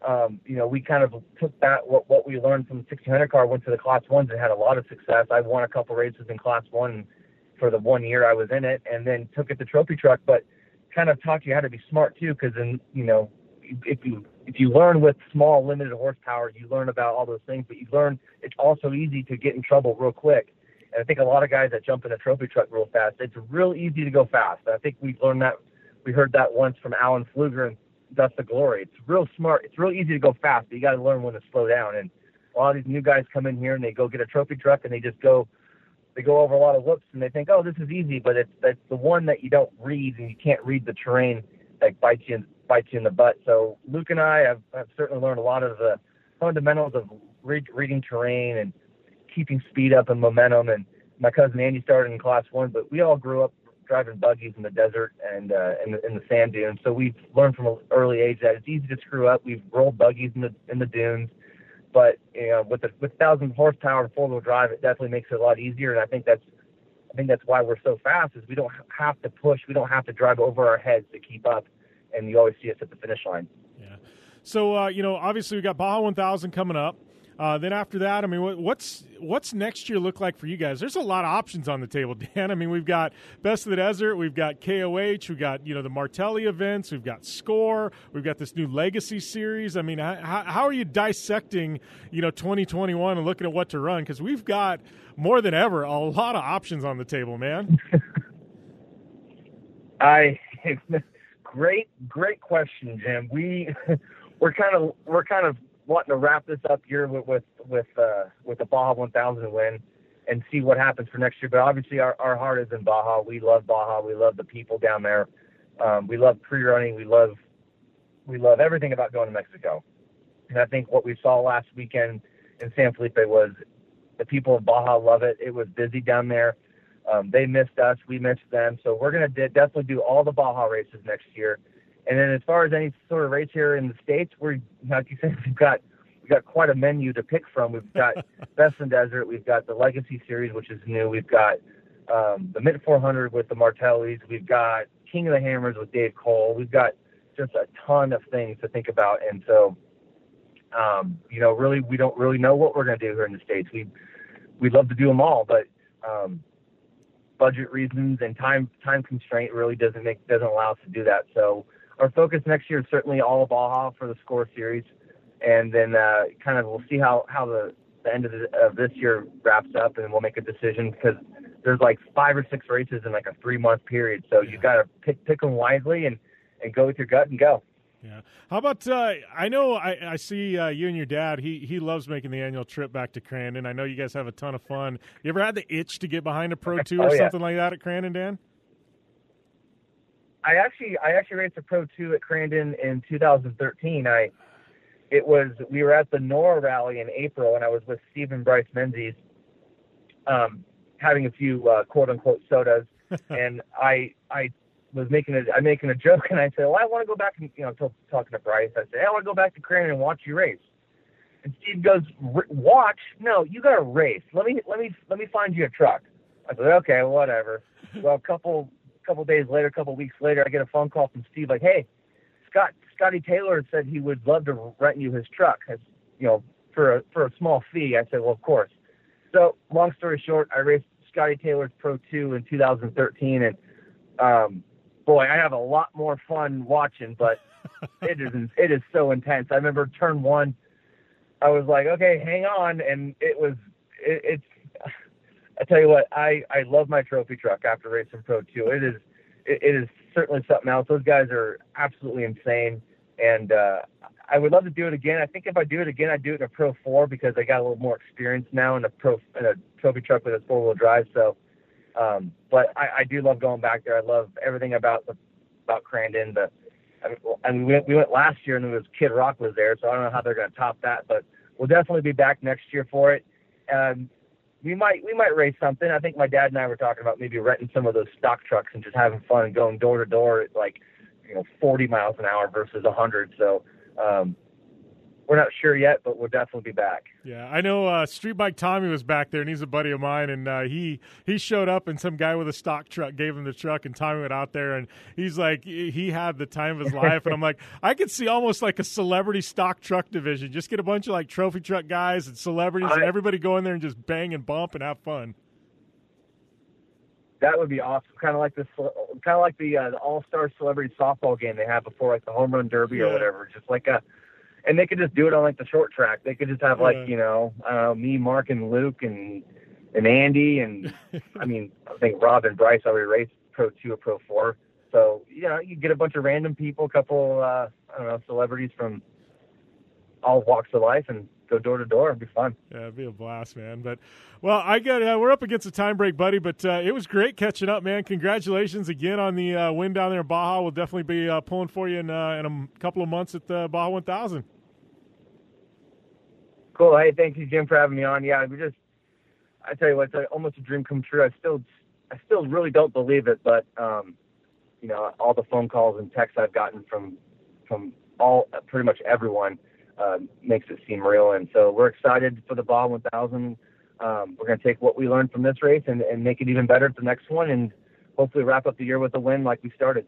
um, you know, we kind of took that, what, what we learned from the sixteen hundred car, went to the Class ones and had a lot of success. I won a couple races in Class one for the one year I was in it, and then took it to Trophy Truck, but kind of taught you how to be smart too, because then, you know, if you if you learn with small limited horsepower, you learn about all those things, but you learn it's also easy to get in trouble real quick. And I think a lot of guys that jump in a Trophy Truck real fast, it's real easy to go fast. I think we learned that, we heard that once from Alan Fluger and Dust of Glory. It's real smart. It's real easy to go fast, but you got to learn when to slow down. And a lot of these new guys come in here and they go get a Trophy Truck and they just go, they go over a lot of whoops and they think, oh, this is easy, but it's that's the one that you don't read and you can't read the terrain that bites you in, bites you in the butt. So Luke and I have, have certainly learned a lot of the fundamentals of read, reading terrain and keeping speed up and momentum. And my cousin Andy started in Class one, but we all grew up driving buggies in the desert and uh, in, the, in the sand dunes. So we've learned from an early age that it's easy to screw up. We've rolled buggies in the in the dunes. But you know, with the with one thousand horsepower and four-wheel drive, it definitely makes it a lot easier. And I think that's I think that's why we're so fast, is we don't have to push, we don't have to drive over our heads to keep up, and you always see us at the finish line. Yeah. So uh, you know, obviously we got Baja one thousand coming up. Uh, then after that, I mean, what's what's next year look like for you guys? There's a lot of options on the table, Dan. I mean, we've got Best of the Desert, we've got K O H, we've got, you know, the Martelli events, we've got Score, we've got this new Legacy series. I mean, how, how are you dissecting, you know, twenty twenty-one and looking at what to run? Because we've got more than ever a lot of options on the table, man. I great great question, Jim. We we're kind of we're kind of wanting to wrap this up here with with with, uh, with the Baja one thousand win and see what happens for next year. But obviously, our, our heart is in Baja. We love Baja. We love the people down there. Um, we love pre-running. We love we love everything about going to Mexico. And I think what we saw last weekend in San Felipe was the people of Baja love it. It was busy down there. Um, they missed us. We missed them. So we're going to d- definitely do all the Baja races next year. And then as far as any sort of race here in the States, we're, like you said, we've got we've got quite a menu to pick from. We've got Best in Desert. We've got the Legacy Series, which is new. We've got um, the Mint four hundred with the Martellis. We've got King of the Hammers with Dave Cole. We've got just a ton of things to think about. And so, um, you know, really, we don't really know what we're going to do here in the States. We, we'd love to do them all, but um, budget reasons and time time constraint really doesn't make doesn't allow us to do that. So our focus next year is certainly all Baja for the Score Series, and then uh, kind of we'll see how, how the, the end of, the, of this year wraps up, and then we'll make a decision, because there's like five or six races in like a three-month period. So yeah. you got to pick pick them wisely and, and go with your gut and go. Yeah. How about, uh, I know I, I see uh, you and your dad, he he loves making the annual trip back to Crandon. I know you guys have a ton of fun. You ever had the itch to get behind a Pro two or oh, yeah. something like that at Crandon, Dan? I actually I actually raced a Pro two at Crandon in two thousand thirteen. I it was we were at the Nora Rally in April, and I was with Steve and Bryce Menzies, um, having a few uh, quote unquote sodas, and I I was making a I'm making a joke, and I said, well, I want to go back and, you know, t- talking to Bryce, I said, hey, I want to go back to Crandon and watch you race. And Steve goes, watch? No, you got to race. Let me let me let me find you a truck. I said, okay, whatever. Well, a couple. couple days later, a couple weeks later, I get a phone call from Steve like, hey, Scott, Scotty Taylor said he would love to rent you his truck, as, you know, for a, for a small fee. I said, well, of course. So long story short, I raced Scotty Taylor's Pro two in two thousand thirteen, and um, boy, I have a lot more fun watching, but it is, it is so intense. I remember turn one, I was like, okay, hang on. And it was, it, it's, I tell you what, I, I love my trophy truck after racing Pro two. It is it, it is certainly something else. Those guys are absolutely insane, and uh, I would love to do it again. I think if I do it again, I'd do it in a Pro four, because I got a little more experience now in a pro in a trophy truck with a four wheel drive. So, um, but I, I do love going back there. I love everything about the about Crandon. The I mean, we went, we went last year, and it was Kid Rock was there, so I don't know how they're going to top that, but we'll definitely be back next year for it. Um, We might we might race something. I think my dad and I were talking about maybe renting some of those stock trucks and just having fun and going door to door at like, you know, forty miles an hour versus one hundred. So, um, we're not sure yet, but we'll definitely be back. Yeah, I know uh, Street Bike Tommy was back there, and he's a buddy of mine, and uh, he he showed up, and some guy with a stock truck gave him the truck, and Tommy went out there, and he's like, he had the time of his life, and I'm like, I could see almost like a celebrity stock truck division. Just get a bunch of like trophy truck guys and celebrities, I, and everybody go in there and just bang and bump and have fun. That would be awesome. Kind of like this, kind of like the, uh, the all-star celebrity softball game they have before, like the home run derby yeah. or whatever. Just like a, and they could just do it on like the short track. They could just have like yeah. you know, uh, me, Mark, and Luke, and and Andy, and I mean, I think Rob and Bryce already raced Pro Two or Pro Four. So you know, you get a bunch of random people, a couple, uh, I don't know, celebrities from all walks of life, and go door to door. It'd be fun. Yeah, it'd be a blast, man. But, well, I get uh, we're up against the time break, buddy, but uh, it was great catching up, man. Congratulations again on the uh, win down there in Baja. We'll definitely be uh, pulling for you in, uh, in a couple of months at the Baja one thousand. Cool. Hey, thank you, Jim, for having me on. Yeah, we just, I tell you what, it's like almost a dream come true. I still, I still really don't believe it, but, um, you know, all the phone calls and texts I've gotten from, from all, pretty much everyone, Uh, makes it seem real. And so we're excited for the Baja one thousand. Um, we're going to take what we learned from this race and, and make it even better at the next one, and hopefully wrap up the year with a win like we started.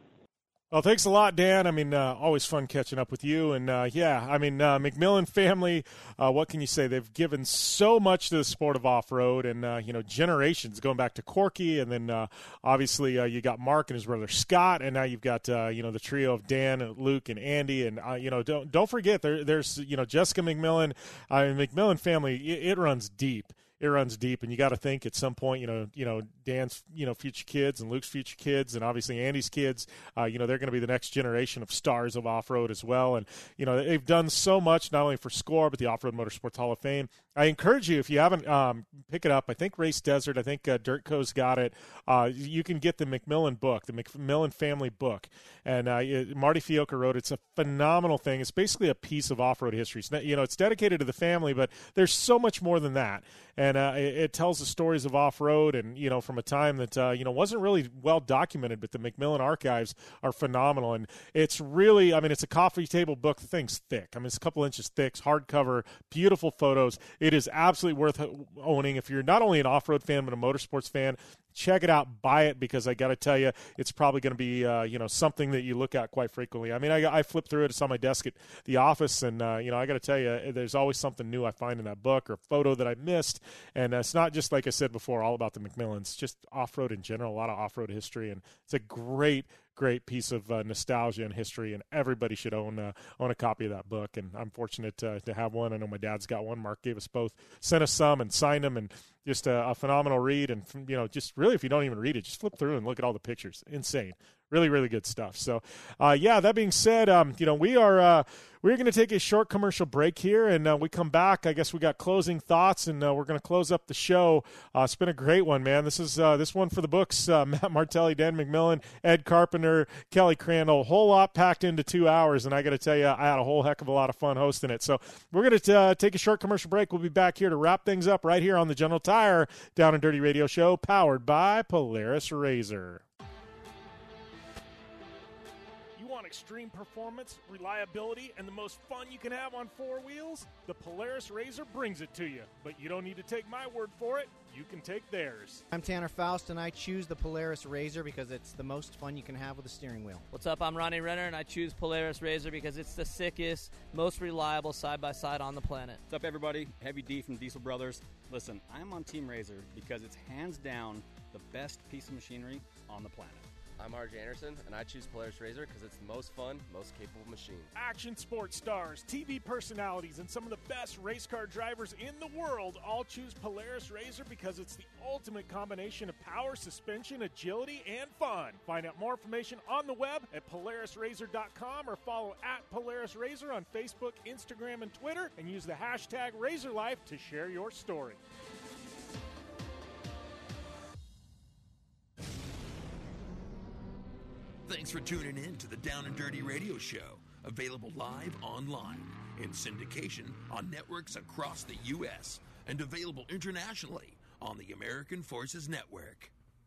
Well, thanks a lot, Dan. I mean, uh, always fun catching up with you. And, uh, yeah, I mean, uh, McMillan family, uh, what can you say? They've given so much to the sport of off-road and, uh, you know, generations going back to Corky. And then, uh, obviously, uh, you got Mark and his brother Scott. And now you've got, uh, you know, the trio of Dan, and Luke, and Andy. And, uh, you know, don't don't forget, there, there's, you know, Jessica McMillan. I mean, McMillan family, it, it runs deep. It runs deep, and you got to think at some point, you know, you know, Dan's, you know, future kids and Luke's future kids, and obviously Andy's kids, uh, you know, they're going to be the next generation of stars of off-road as well. And, you know, they've done so much, not only for SCORE, but the Off-Road Motorsports Hall of Fame. I encourage you, if you haven't, um, pick it up. I think Race Desert, I think uh, Dirt Co's got it. Uh, you can get the McMillan book, the McMillan family book. And uh, it, Marty Fiocca wrote it. It's a phenomenal thing. It's basically a piece of off-road history. It's not, you know, it's dedicated to the family, but there's so much more than that. And uh, it, it tells the stories of off-road and, you know, from a time that, uh, you know, wasn't really well documented, but the McMillan archives are phenomenal. And it's really, I mean, it's a coffee table book. The thing's thick. I mean, it's a couple inches thick, hardcover, beautiful photos. It is absolutely worth owning. If you're not only an off-road fan, but a motorsports fan, check it out, buy it, because I got to tell you, it's probably going to be, uh, you know, something that you look at quite frequently. I mean, I, I flip through it. It's on my desk at the office, and, uh, you know, I got to tell you, there's always something new I find in that book or photo that I missed. And uh, it's not just, like I said before, all about the McMillans, just off-road in general, a lot of off-road history. And it's a great, great piece of uh, nostalgia and history, and everybody should own uh, own a copy of that book. And I'm fortunate uh, to have one. I know my dad's got one. Mark gave us both, sent us some, and signed them, and just a, a phenomenal read. And, you know, just really, if you don't even read it, just flip through and look at all the pictures. Insane. Really, really good stuff. So, uh, yeah, that being said, um, you know, we are uh, we're going to take a short commercial break here, and uh, we come back. I guess we got closing thoughts, and uh, we're going to close up the show. Uh, it's been a great one, man. This is uh, this one for the books. Uh, Matt Martelli, Dan McMillan, Ed Carpenter, Kelly Crandall, a whole lot packed into two hours, and I got to tell you, I had a whole heck of a lot of fun hosting it. So we're going to uh, take a short commercial break. We'll be back here to wrap things up right here on the General Tire Down and Dirty Radio Show, powered by Polaris Razor. Extreme performance, reliability, and the most fun you can have on four wheels? The Polaris Razor brings it to you. But you don't need to take my word for it. You can take theirs. I'm Tanner Faust, and I choose the Polaris Razor because it's the most fun you can have with a steering wheel. What's up? I'm Ronnie Renner, and I choose Polaris Razor because it's the sickest, most reliable side-by-side on the planet. What's up, everybody? Heavy D from Diesel Brothers. Listen, I'm on Team Razor because it's hands down the best piece of machinery on the planet. I'm R J Anderson, and I choose Polaris Razor because it's the most fun, most capable machine. Action sports stars, T V personalities, and some of the best race car drivers in the world all choose Polaris Razor because it's the ultimate combination of power, suspension, agility, and fun. Find out more information on the web at Polaris Razor dot com or follow at Polaris Razor on Facebook, Instagram, and Twitter, and use the hashtag RazorLife to share your story. Thanks for tuning in to the Down and Dirty Radio Show, available live online, in syndication on networks across the U S, and available internationally on the American Forces Network.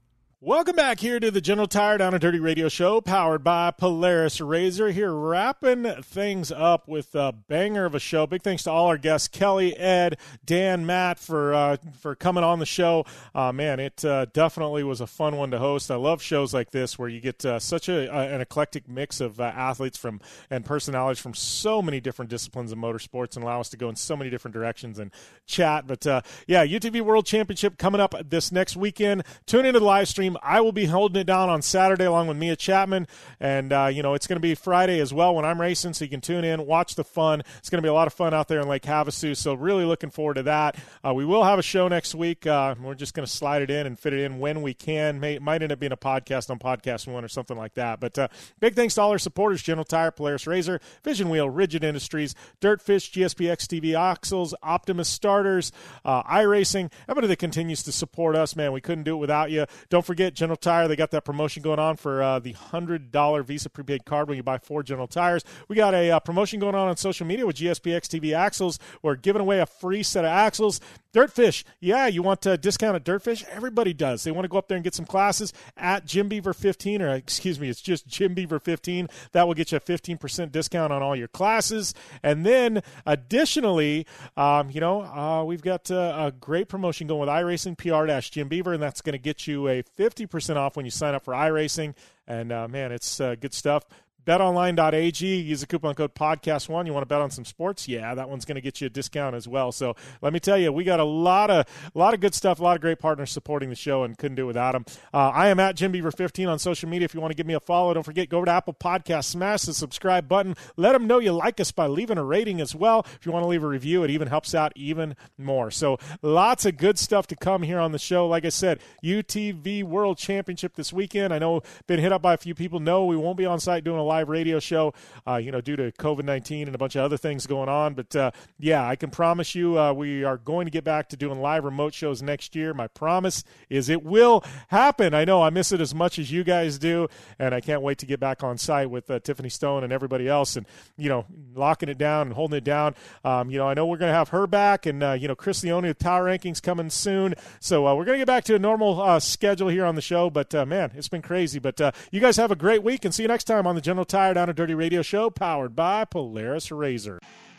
Welcome back here to the General Tire Down and Dirty Radio Show, powered by Polaris Razor. Here, wrapping things up with a banger of a show. Big thanks to all our guests, Kelly, Ed, Dan, Matt, for uh, for coming on the show. Uh, man, it uh, definitely was a fun one to host. I love shows like this where you get uh, such a, a an eclectic mix of uh, athletes from and personalities from so many different disciplines of motorsports, and allow us to go in so many different directions and chat. But uh, yeah, U T V World Championship coming up this next weekend. Tune into the live stream. I will be holding it down on Saturday along with Mia Chapman, and uh, you know, it's going to be Friday as well when I'm racing, so you can tune in, watch the fun. It's going to be a lot of fun out there in Lake Havasu, so really looking forward to that. Uh, we will have a show next week. Uh, we're just going to slide it in and fit it in when we can. May, might end up being a podcast on Podcast One or something like that. But uh, big thanks to all our supporters: General Tire, Polaris Razor, Vision Wheel, Rigid Industries, Dirtfish, G S P X T V Axles, Optimus Starters, uh, iRacing. Everybody that continues to support us, man, we couldn't do it without you. Don't forget General Tire. They got that promotion going on for uh, the one hundred dollars Visa prepaid card when you buy four General Tires. We got a uh, promotion going on on social media with G S P X T V Axles. We're giving away a free set of axles. Dirtfish, yeah, you want a discount at Dirtfish? Everybody does. They want to go up there and get some classes at Jim Beaver fifteen, or excuse me, it's just Jim Beaver fifteen. That will get you a fifteen percent discount on all your classes. And then additionally, um, you know, uh, we've got uh, a great promotion going with iRacing, P R Jim Beaver, and that's going to get you a fifty percent off when you sign up for iRacing. And, uh, man, it's uh, good stuff. bet online dot a g, use the coupon code podcast one. You want to bet on some sports? Yeah, that one's going to get you a discount as well. So let me tell you, we got a lot of a lot of good stuff, a lot of great partners supporting the show, and couldn't do it without them. Uh, I am at Jim Beaver fifteen on social media. If you want to give me a follow, don't forget, go over to Apple Podcasts, smash the subscribe button. Let them know you like us by leaving a rating as well. If you want to leave a review, it even helps out even more. So lots of good stuff to come here on the show. Like I said, U T V World Championship this weekend. I know been hit up by a few people. No, we won't be on site doing a live radio show, uh, you know, due to COVID nineteen and a bunch of other things going on. But, uh, yeah, I can promise you uh, we are going to get back to doing live remote shows next year. My promise is it will happen. I know I miss it as much as you guys do, and I can't wait to get back on site with uh, Tiffany Stone and everybody else and, you know, locking it down and holding it down. Um, you know, I know we're going to have her back, and, uh, you know, Chris Leone with Tower Rankings coming soon. So uh, we're going to get back to a normal uh, schedule here on the show. But, uh, man, it's been crazy. But uh, you guys have a great week, and see you next time on the General Tire Down and Dirty Radio Show, powered by Polaris Razor.